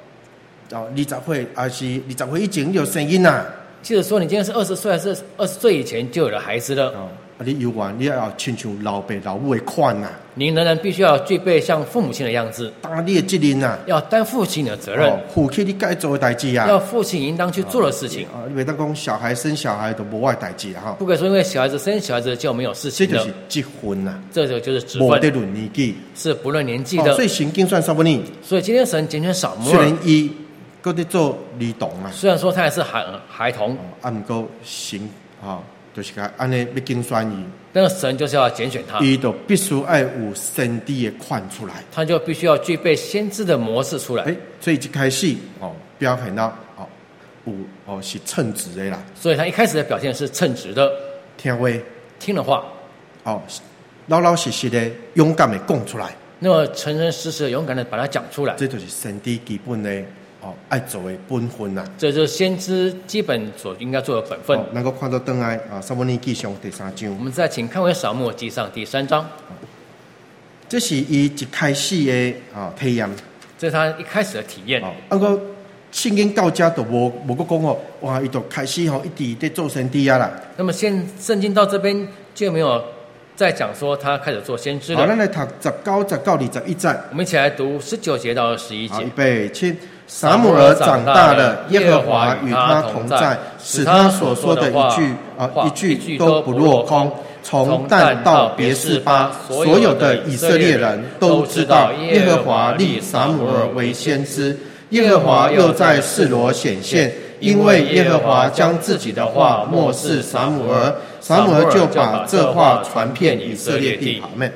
Speaker 1: 20岁还是20岁以前就生囡仔。
Speaker 2: 即使说你今天是20岁，还是20岁以前就有了孩子了，
Speaker 1: 你有缘，你要亲像老爸老母的款呐。
Speaker 2: 你仍然必须要具备像父母亲的样子，
Speaker 1: 担你的责任呐，
Speaker 2: 要担负起你的责任，
Speaker 1: 负起你该做的代志啊，
Speaker 2: 要负起应当去做的事情。
Speaker 1: 你别当讲小孩生小孩都无爱代志啊，
Speaker 2: 不可以说因为小孩子生小孩子就没有事情的，
Speaker 1: 这就是积分呐，
Speaker 2: 这个就是职分，
Speaker 1: 无得论年纪，
Speaker 2: 是不论年纪的。
Speaker 1: 所以神经算撒母耳，
Speaker 2: 所以今天神拣选撒母耳，
Speaker 1: 虽然伊搁在做儿童啊，
Speaker 2: 虽然说他还是孩童，
Speaker 1: 不过神就是讲安尼要拣选伊，
Speaker 2: 但是神就是要拣选他，
Speaker 1: 伊就必须要有先知的款出来，
Speaker 2: 他就必须要具备先知的模式出来。
Speaker 1: 所以一开始表现到有是称职的啦，
Speaker 2: 所以他一开始的表现是称职的，听了话，
Speaker 1: 老老实实的勇敢的讲出来。
Speaker 2: 那么诚诚实实的勇敢的把它讲出来，
Speaker 1: 这就是先知基本的爱做的本分啊。
Speaker 2: 这就是先知基本所应该做的本分。
Speaker 1: 能够看到回来撒母耳记上第3章。
Speaker 2: 我们再请看回撒母耳记上第3章。
Speaker 1: 这是伊一开始的体验。
Speaker 2: 这是他一开始的体验。
Speaker 1: 个圣经到这都无个讲哇，伊就开始一直在做先知啊啦。
Speaker 2: 那么圣经到这边就没有再讲说他开始做先知了。
Speaker 1: 好，咱来读19、21节。
Speaker 2: 我们一起来读19节到21节。
Speaker 1: 预备起。撒母耳长大了，耶和华与他同在，使他所说的一句都不落空。从但到别是巴，所有的以色列人都知道耶和华立撒母耳为先知。耶和华又在示罗显现，因为耶和华将自己的话默示撒母耳，撒母耳就把这话传遍以色列地。好妹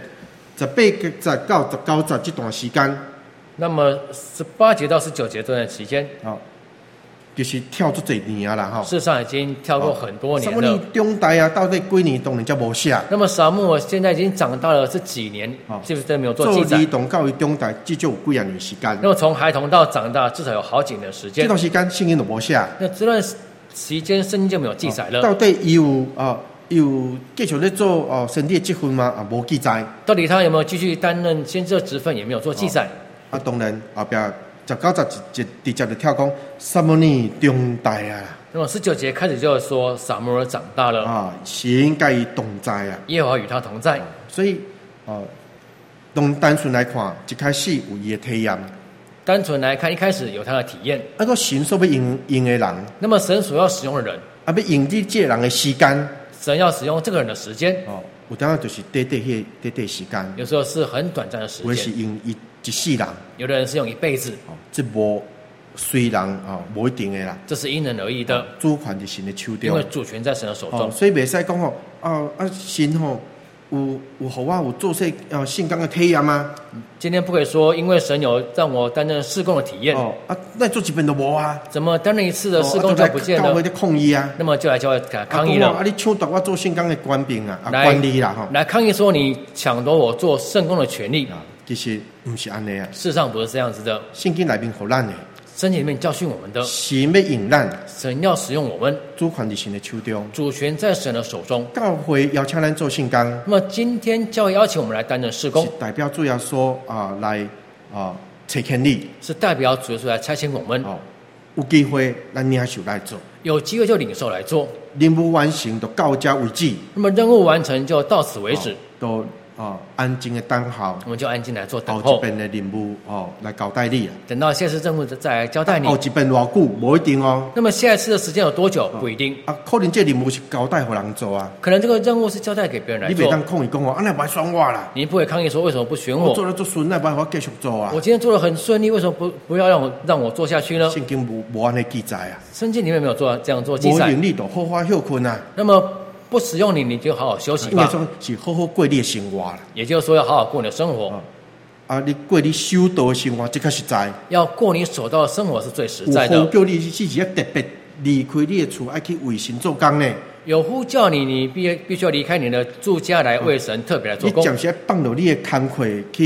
Speaker 1: ，18、19节这段时间。
Speaker 2: 那么18节到19节这段期间，
Speaker 1: 就是跳出这年啊啦，
Speaker 2: 事实上已经跳过很多年了。
Speaker 1: 撒母耳中代啊，到底几年当然才无写。
Speaker 2: 那么撒母耳现在已经长大了，是几年？是不是没有做记载？
Speaker 1: 做儿童到中代，至少有几年时间。
Speaker 2: 那么从孩童到长大，至少有好几年的时间。
Speaker 1: 这段时间圣经都无写。
Speaker 2: 那这段期间圣经就没有记载了。
Speaker 1: 到底有继续在做先知的职分吗？无记载。
Speaker 2: 到底他有没有继续担任先知的职分，也没有做记载。
Speaker 1: 当然后边19节直接就跳讲撒母耳中代啊。
Speaker 2: 那么19节开始就说撒母耳长大了
Speaker 1: 神甲伊同在啊，
Speaker 2: 耶和华与他同在。
Speaker 1: 所以从单纯来看，一开始有伊的体验。
Speaker 2: 单纯来看，一开始有他的体验。
Speaker 1: 个神所要用的人，
Speaker 2: 那么神所要使用的人，
Speaker 1: 要用这个人的时间，
Speaker 2: 神要使用这个人的时间。
Speaker 1: 有当然就是短时间，
Speaker 2: 有时候是很短暂的时间。
Speaker 1: 有的是用一世人，
Speaker 2: 有的人是用一辈子。
Speaker 1: 这无虽然无一定的啦，
Speaker 2: 这是因人而异的。
Speaker 1: 主权在神的手中，
Speaker 2: 因为主权在神的手中，
Speaker 1: 所以袂使讲神有互我有做些圣工的体验吗？
Speaker 2: 今天不可以说因为神有让我担任事工的体验
Speaker 1: 那做一遍都无啊？
Speaker 2: 怎么担任一次的事工就不见了？
Speaker 1: 抗议啊！
Speaker 2: 那么就来教会抗议了。
Speaker 1: 你抢夺我做圣工的官兵管理啦
Speaker 2: 来抗议说你抢夺我做圣工的权利
Speaker 1: 其实不是安尼啊，
Speaker 2: 事实上不是这样子的。
Speaker 1: 圣经里面给咱的。
Speaker 2: 圣经里面教训我们的，
Speaker 1: 神要用咱，
Speaker 2: 神要使用我们，
Speaker 1: 主权在神的手中，
Speaker 2: 主权在神的手中。
Speaker 1: 教会邀请咱做圣工，
Speaker 2: 那么今天教会邀请我们来担任事工，
Speaker 1: 是代表主要说来差遣你，
Speaker 2: 是代表主耶稣来差遣我们。
Speaker 1: 有机会咱领袖来做，
Speaker 2: 有机会就领受来做，
Speaker 1: 任务完成就到这为止。
Speaker 2: 那么任务完成就到此为止。
Speaker 1: 都安静的等候，
Speaker 2: 我们就安静来做等候。
Speaker 1: 后一边的任务来交代你啊。
Speaker 2: 等到下次任务再来交代你。
Speaker 1: 后一边多久不一定哦。
Speaker 2: 那么下一次的时间有多久不一定。
Speaker 1: 可能这任务是交代给人做啊。
Speaker 2: 可能这个任务是交代给别人来做。
Speaker 1: 你别当抗议讲那不爱选我啦。
Speaker 2: 你不会抗议说为什么不选我？
Speaker 1: 我做得做顺，那不然我继续做啊。
Speaker 2: 我今天做得很顺利，为什么不要让我做下去呢？
Speaker 1: 圣经无安尼记载啊。
Speaker 2: 圣经里面没有这样做记载。
Speaker 1: 无用你就好好休困啊。
Speaker 2: 那么不使用你就好好休息吧。
Speaker 1: 应该说是好好过你的生活啦。
Speaker 2: 也就是说要好好过你的生活。
Speaker 1: 你过你守道的生活这较实在。
Speaker 2: 要过你守道的生活是最实在的。
Speaker 1: 有呼叫你是要特别离开你的厝，爱去为神做工呢。
Speaker 2: 有呼叫你必须要离开你的住家来为神特别来做工。
Speaker 1: 你暂时放落你的工课去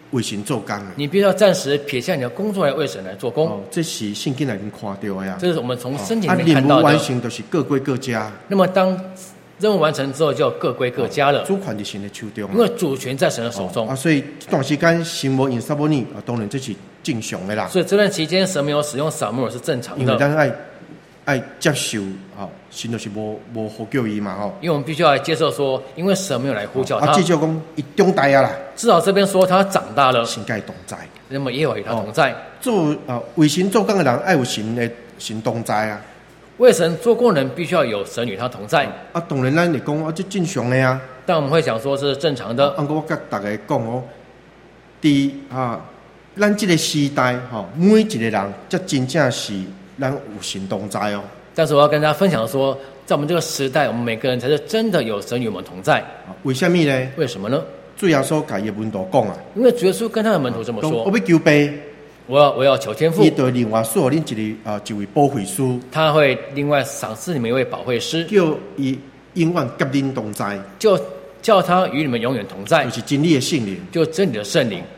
Speaker 1: 为神做工。
Speaker 2: 你必须要暂时撇下你的工作来为神来做工。
Speaker 1: 这是圣经里面看到的呀。
Speaker 2: 这是我们从圣经里面看到的。
Speaker 1: 任务完成就是各归各家。
Speaker 2: 那么当任务完成之后，就各归各家了。
Speaker 1: 主权在神的手中。
Speaker 2: 因为主权在神的手中。
Speaker 1: 所以这段时间神无用撒母耳，当然这是正常的啦。
Speaker 2: 所以这段期间神没有使用撒母耳是正常的。
Speaker 1: 因为咱爱接受，神就是无呼叫伊嘛，
Speaker 2: 因为我们必须要来接受说，因为神没有来呼叫他。
Speaker 1: 至少讲伊长大啊啦。
Speaker 2: 至少这边说他长大了。
Speaker 1: 神跟他同在。
Speaker 2: 那么耶和华与他同在。
Speaker 1: 做为神做工的人，爱有神同在啊。
Speaker 2: 为神做工人必须要有神与他同在。
Speaker 1: 当然咱来讲这正常的啊。
Speaker 2: 但我们会想说这是正常的。
Speaker 1: 我跟大家讲咱这个时代每一个人，这真正是咱有神同在哦。
Speaker 2: 但是我要跟大家分享说，在我们这个时代，我们每个人才是真的有神与我们同在。
Speaker 1: 为什么呢？
Speaker 2: 为什么呢？
Speaker 1: 主耶稣跟伊的门徒讲啊，
Speaker 2: 因为主耶稣跟他的门徒这么说：
Speaker 1: 我要求爸，
Speaker 2: 我要求天父，
Speaker 1: 伊就另外赐予恁一位保惠师，
Speaker 2: 他会另外赏赐你们一位保惠师，
Speaker 1: 叫伊永远跟恁同在，
Speaker 2: 就叫他与你们永远同在，
Speaker 1: 就是真理的圣灵，
Speaker 2: 就真理的圣灵。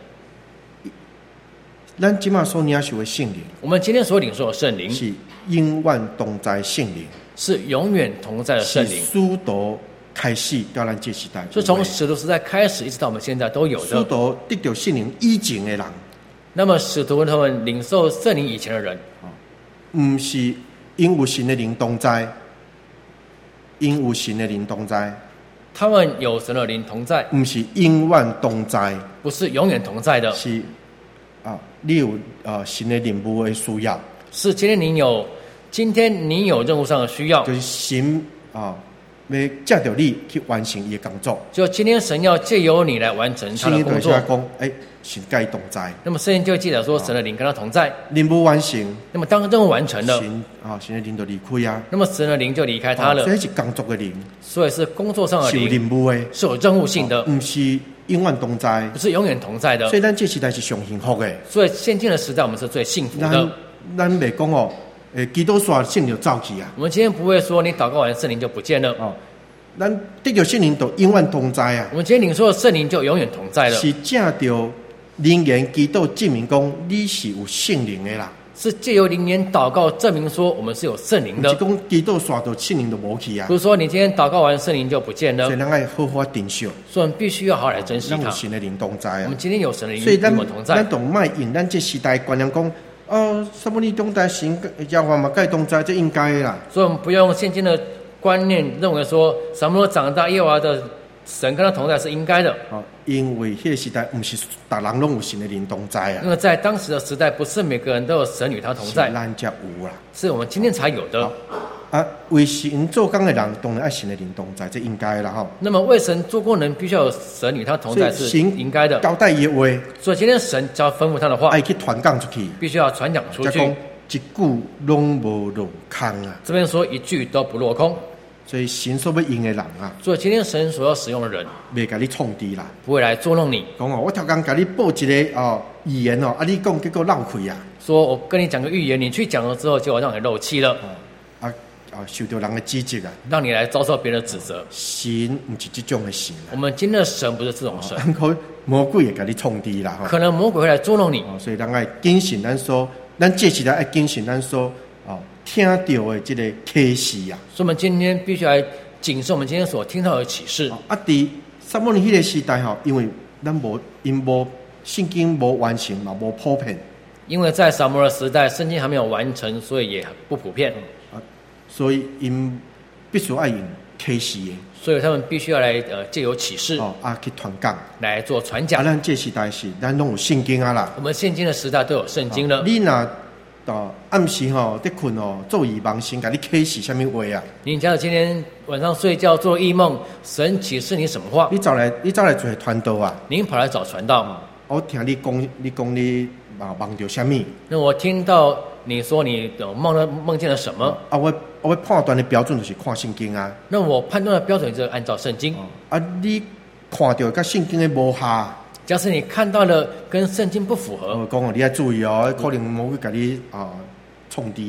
Speaker 1: 咱今麦所领受的圣灵，
Speaker 2: 我们今天所领受的圣灵
Speaker 1: 是永远同在圣灵，
Speaker 2: 是永远同在的圣灵。
Speaker 1: 使徒开始到咱这时代，
Speaker 2: 是从使徒时代开始一直到我们现在都有的。
Speaker 1: 使徒得到圣灵以前的人，
Speaker 2: 那么使徒他们领受圣灵以前的人，
Speaker 1: 不是因有神的灵同在，因有神的灵同在。
Speaker 2: 他们有神的灵同在，
Speaker 1: 不是永远同在，
Speaker 2: 不是永远同在的，
Speaker 1: 是你有神的任务的需要，
Speaker 2: 是今天你有任务上的需要，
Speaker 1: 就是神要借着你去完成伊的工作。
Speaker 2: 就今天神要借由你来完成他的工作。
Speaker 1: 神跟他同在。
Speaker 2: 那么圣经就会记载说，神的灵跟他同在。
Speaker 1: 任务完成。
Speaker 2: 那么当任务完成了，
Speaker 1: 神的灵就离开啊。
Speaker 2: 那么神的灵就离开他了。
Speaker 1: 所以是工作的灵。
Speaker 2: 所以是工作上的灵。
Speaker 1: 是有任务的。
Speaker 2: 是有任务性的。
Speaker 1: 不是永远同在。
Speaker 2: 不是永远同在的。
Speaker 1: 所以咱这时代是上幸福的。
Speaker 2: 所以现今的时代我们是最幸福的。
Speaker 1: 咱袂讲基督徒圣灵就走去啊。
Speaker 2: 我们今天不会说你祷告完圣灵就不见了。
Speaker 1: 咱得到圣灵就永远同在啊。
Speaker 2: 我们今天领受的圣灵就永远同在了。
Speaker 1: 是借着灵言祈祷证明讲你是有圣灵的啦。
Speaker 2: 是借由灵言祷告证明说我们是有圣灵的。
Speaker 1: 不是讲祈祷刷到圣灵就无去啊。
Speaker 2: 不是说你今天祷告完圣灵就不见了。
Speaker 1: 所以咱要好好珍惜。
Speaker 2: 所以我们必须要好好来珍惜它。
Speaker 1: 咱有神的灵同在啊。
Speaker 2: 我们今天有神的灵
Speaker 1: 与
Speaker 2: 我们同在。
Speaker 1: 咱都卖用咱这时代观念讲。什么你同在神耶和华嘛该同在，这应该啦。
Speaker 2: 所以我们不要用现今的观念认为说，什么长大耶和华的神跟他同在是应该的。
Speaker 1: 因为那个时代不是大人都有神的灵同在啊。
Speaker 2: 因为在当时的时代，不是每个人都有神与他同在，
Speaker 1: 是咱才有啦，
Speaker 2: 是我们今天才有的。
Speaker 1: 为神做工的人当然爱神的灵同在，这应该啦哈。
Speaker 2: 那么为神做工人必须要有神与他同在是应该的。
Speaker 1: 交代伊的话，
Speaker 2: 所以今天神只要吩咐他的话，
Speaker 1: 爱去传讲出去，
Speaker 2: 必须要传讲出去。
Speaker 1: 一句拢无落空啊！
Speaker 2: 这边说一句都不落空。
Speaker 1: 所以神所要用的人啊，
Speaker 2: 所以今天神所要使用的人，
Speaker 1: 袂甲你创敌啦，
Speaker 2: 不会来捉弄你。
Speaker 1: 讲我头刚甲你报一个预言你讲结果漏气啊！
Speaker 2: 说我跟你讲个预言，你去讲了之后，结果让你漏气了。
Speaker 1: 受到人的指责啊，
Speaker 2: 让你来遭受别人的指责。
Speaker 1: 神不是这种的神啊。
Speaker 2: 我们今天的神不是这种神。
Speaker 1: 魔鬼也甲你创敌啦，
Speaker 2: 可能魔鬼会来捉弄你。
Speaker 1: 所以咱爱谨慎咱说，咱这时代爱谨慎咱说听到的这个启示啊。
Speaker 2: 所以我们今天必须来谨慎我们今天所听到的启示。
Speaker 1: 伫撒母耳迄个时代因为咱无圣经无完成嘛，无普遍。
Speaker 2: 因为在撒母耳时代，圣经还没有完成，所以也不普遍。
Speaker 1: 所以因必须要用启示的，
Speaker 2: 所以他们必须要来借由启示
Speaker 1: 去传讲，
Speaker 2: 来做传讲。
Speaker 1: 咱这时代是咱拢有圣经啊啦。
Speaker 2: 我们现今的时代都有圣经了。
Speaker 1: 你若暗时在困做异梦神，甲你启示什么话啊？
Speaker 2: 你假如今天晚上睡觉做异梦，神启示你什么话？
Speaker 1: 你走来做传道啊？
Speaker 2: 您跑来找传道。
Speaker 1: 我听你讲你梦到什么？
Speaker 2: 那我听到你说你梦见了什么？
Speaker 1: 我判断的标准就是看圣经啊。
Speaker 2: 那我判断的标准就是按照圣经。
Speaker 1: 你看到跟圣经的无合，
Speaker 2: 假使你看到了跟圣经不符合，
Speaker 1: 我讲你要注意可能魔鬼给你创敌的。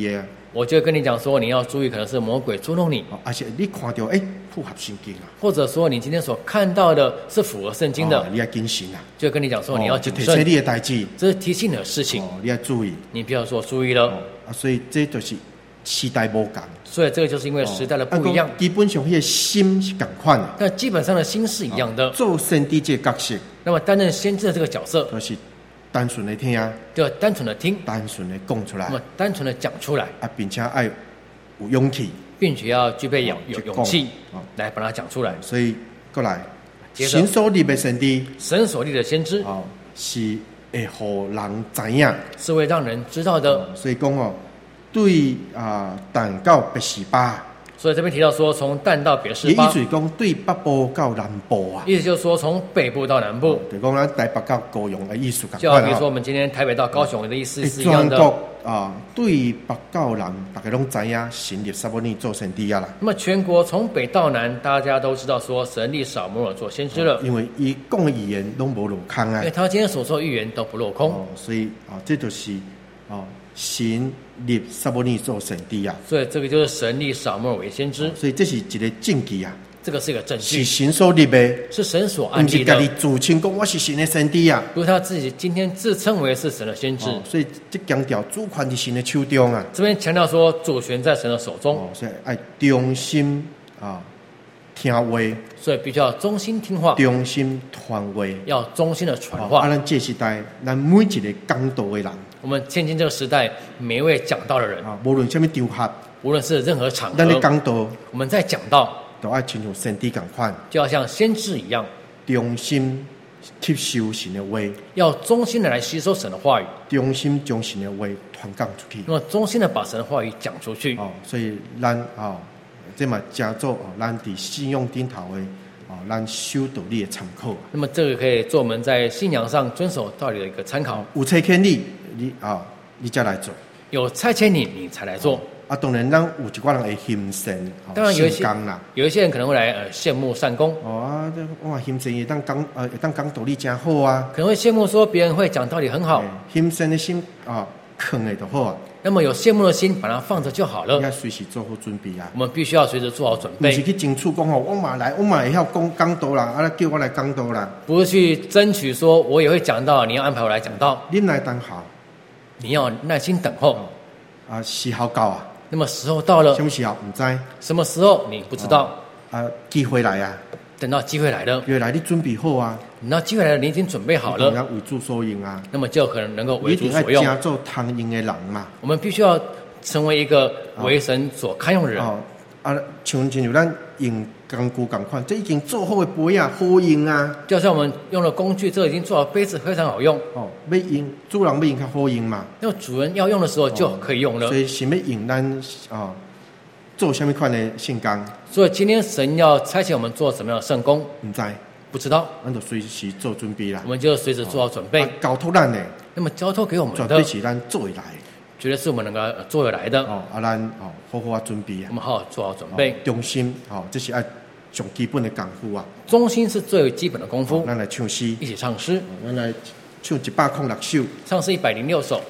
Speaker 2: 我就跟你讲说，你要注意，可能是魔鬼捉弄你，
Speaker 1: 而且你看到符合圣经啊，
Speaker 2: 或者说你今天所看到的是符合圣经的，
Speaker 1: 你要谨慎啊，
Speaker 2: 就跟你讲说你要谨慎，这是提醒你的事情，
Speaker 1: 你要注意，
Speaker 2: 你不要说注意了，
Speaker 1: 所以这就是时代不同，
Speaker 2: 所以这个就是因为时代的不一样，
Speaker 1: 基本上那个心是同款的，
Speaker 2: 但基本上的心是一样的，
Speaker 1: 做先知这个角色，
Speaker 2: 那么担任先知的这个角色，
Speaker 1: 就是单纯的听啊，
Speaker 2: 就要单纯的听，
Speaker 1: 单纯的讲出来，
Speaker 2: 那么单纯的讲出来
Speaker 1: 并且要有勇气，
Speaker 2: 并且要具备有勇气来把它讲出来。
Speaker 1: 所以过来，神所立的先知，
Speaker 2: 神所立的先知
Speaker 1: 是会让人知影，
Speaker 2: 是会让人知道的。
Speaker 1: 所以讲对但到别是巴。
Speaker 2: 所以这边提到说，从但到别是巴，
Speaker 1: 意思讲对北部到南部啊，
Speaker 2: 意思就是说从北部到南部，
Speaker 1: 就讲咱台北到高雄的意思。
Speaker 2: 就好比如说我们今天台北到高雄的意思是一样的。
Speaker 1: 全国对北到南，大家拢知影神立撒母耳做先知啊啦。
Speaker 2: 那么全国从北到南，大家都知道说神立撒母耳做先知了，
Speaker 1: 因为伊讲的语言拢无落空啊，
Speaker 2: 因为他今天所说的预言都不落空，
Speaker 1: 所以这就是神立撒母耳做先知啊，
Speaker 2: 所以这个就是神立撒母耳为先知，
Speaker 1: 所以这是一个证据啊，
Speaker 2: 这个是一个证据，
Speaker 1: 是神所立的，
Speaker 2: 是神所安立的，
Speaker 1: 不是家己自称讲我是神的先知啊，
Speaker 2: 不是他自己今天自称为是神的先知，
Speaker 1: 所以这强调主权在神的手中啊，
Speaker 2: 这边强调说主权在神的手中，
Speaker 1: 所以要忠心听话，
Speaker 2: 所以必须要忠心听话，
Speaker 1: 忠心传话，
Speaker 2: 要忠心的传话。
Speaker 1: 咱这时代，咱每一个讲道的人，
Speaker 2: 我们现今这个时代，每一位讲道的人
Speaker 1: 无论什么场合，
Speaker 2: 无论是任何场合，
Speaker 1: 咱的讲道，我
Speaker 2: 们在讲道，
Speaker 1: 都要亲像先知一样，
Speaker 2: 就要像先知一样，
Speaker 1: 忠心吸收神的话，
Speaker 2: 要忠心的来吸收神的话语，
Speaker 1: 忠心将神的话传讲出去，
Speaker 2: 那么忠心的把神的话语讲出去。
Speaker 1: 所以咱这嘛加做咱伫信用顶头的咱修道理的参考。
Speaker 2: 那么这个可以做我们在信仰上遵守道理的一个参考。
Speaker 1: 有差遣你才来做，
Speaker 2: 有差遣你才来做。
Speaker 1: 当然，咱有一寡人会欣赏，
Speaker 2: 当然有一些人可能会来羡慕善功。
Speaker 1: 我欣赏当讲道理真好啊，
Speaker 2: 可能会羡慕说别人会讲道理很好，
Speaker 1: 欣赏的心放的就好啊。
Speaker 2: 那么有羡慕的心，把它放着就好了。
Speaker 1: 要随时做好准备啊！
Speaker 2: 我们必须要随时做好准备。
Speaker 1: 不是去争取讲我嘛会晓讲道啦，叫我来讲道啦。
Speaker 2: 不是去争取说我也会讲道，你要安排我来讲道。
Speaker 1: 你来等候，
Speaker 2: 你要耐心等候。
Speaker 1: 时候到啊。
Speaker 2: 那么时候到了，
Speaker 1: 什么时候不知？
Speaker 2: 什么时候你不知道？
Speaker 1: 机会来啊！
Speaker 2: 等到机会来了，
Speaker 1: 机会来你准备好啊！
Speaker 2: 等到机会来了，你已经准备好了，
Speaker 1: 要为主所用啊！
Speaker 2: 那么就可能够为主所用。
Speaker 1: 你一定要做通用的人嘛！
Speaker 2: 我们必须要成为一个为神所堪用的人。
Speaker 1: 像咱用工具同款，这已经做好的杯啊，好用啊！
Speaker 2: 就像我们用的工具，这已经做好杯子，非常好用。
Speaker 1: 要用主人要用较好用嘛。
Speaker 2: 那主人要用的时候就可以用了。
Speaker 1: 所以是要用咱做什么款的圣工？
Speaker 2: 所以今天神要差遣我们做什么样的圣工？不知道，
Speaker 1: 咱就随时做准备啦。
Speaker 2: 我们就随时做好准备。
Speaker 1: 交托咱的，
Speaker 2: 那么交托给我们的，
Speaker 1: 绝对是咱做得来，
Speaker 2: 绝对是我们能够做得来的。
Speaker 1: 咱好好准备啊。
Speaker 2: 我们好好做好准备。
Speaker 1: 忠心，这是最基本的功夫啊。
Speaker 2: 忠心是最基本的功夫。
Speaker 1: 咱来唱诗，
Speaker 2: 一起唱诗。
Speaker 1: 咱来唱106首，
Speaker 2: 唱诗106首。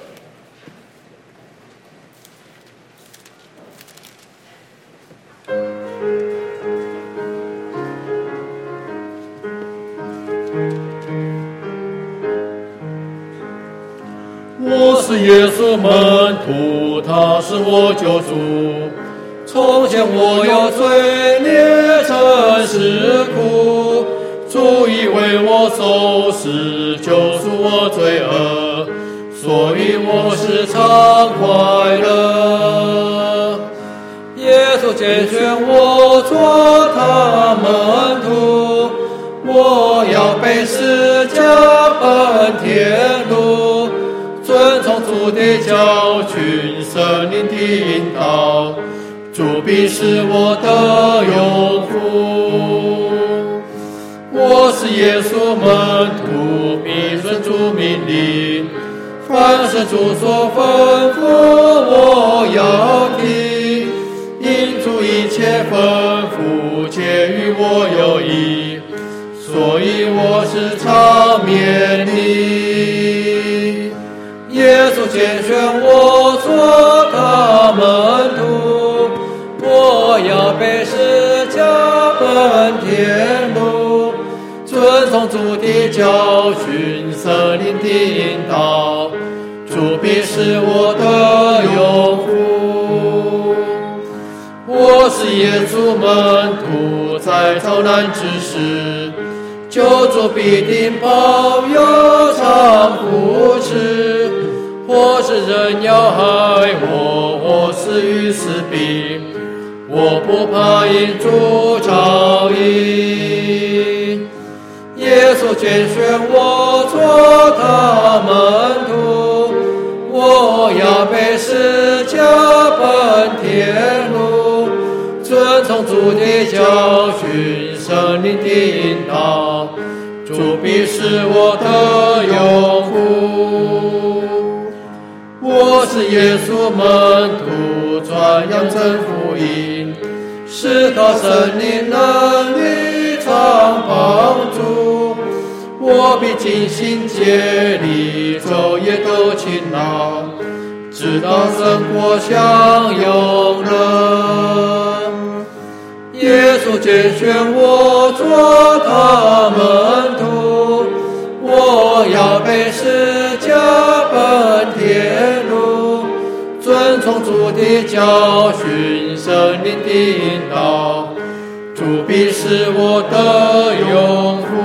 Speaker 3: 我是耶稣门徒，他是我救主。从前我有罪孽，曾是苦，主已为我受死，救赎我罪恶，所以我时常快乐。耶稣拣选我做他门徒，我要背十架奔天路，遵从主的教训，圣灵的引导，主必是我的永福。我是耶稣门徒，必遵主命令，凡是主所吩咐，我要听，因主一切吩咐，皆与我有益，所以我时常勉励。耶稣拣选我做他他门徒，我要背十架奔天路，遵从主的教训，圣灵的引导，主必是我的拥护。我是耶稣门徒，在遭难之时，救主必定保佑常扶持。或是人要害我，或是与死必，我不怕因主招引。耶稣拣选我做他门徒，我要背十架奔天路，遵从主的教训，圣灵的引导，主必是我的拥护。我是耶稣门徒，传扬真福音，是靠圣灵能力常帮助。我必尽心竭力，昼夜都勤劳，直到生活享永乐。耶稣拣选我做他门徒，我要背十架奔天路，遵从主的教训，圣灵的引导，主必是我的拥护。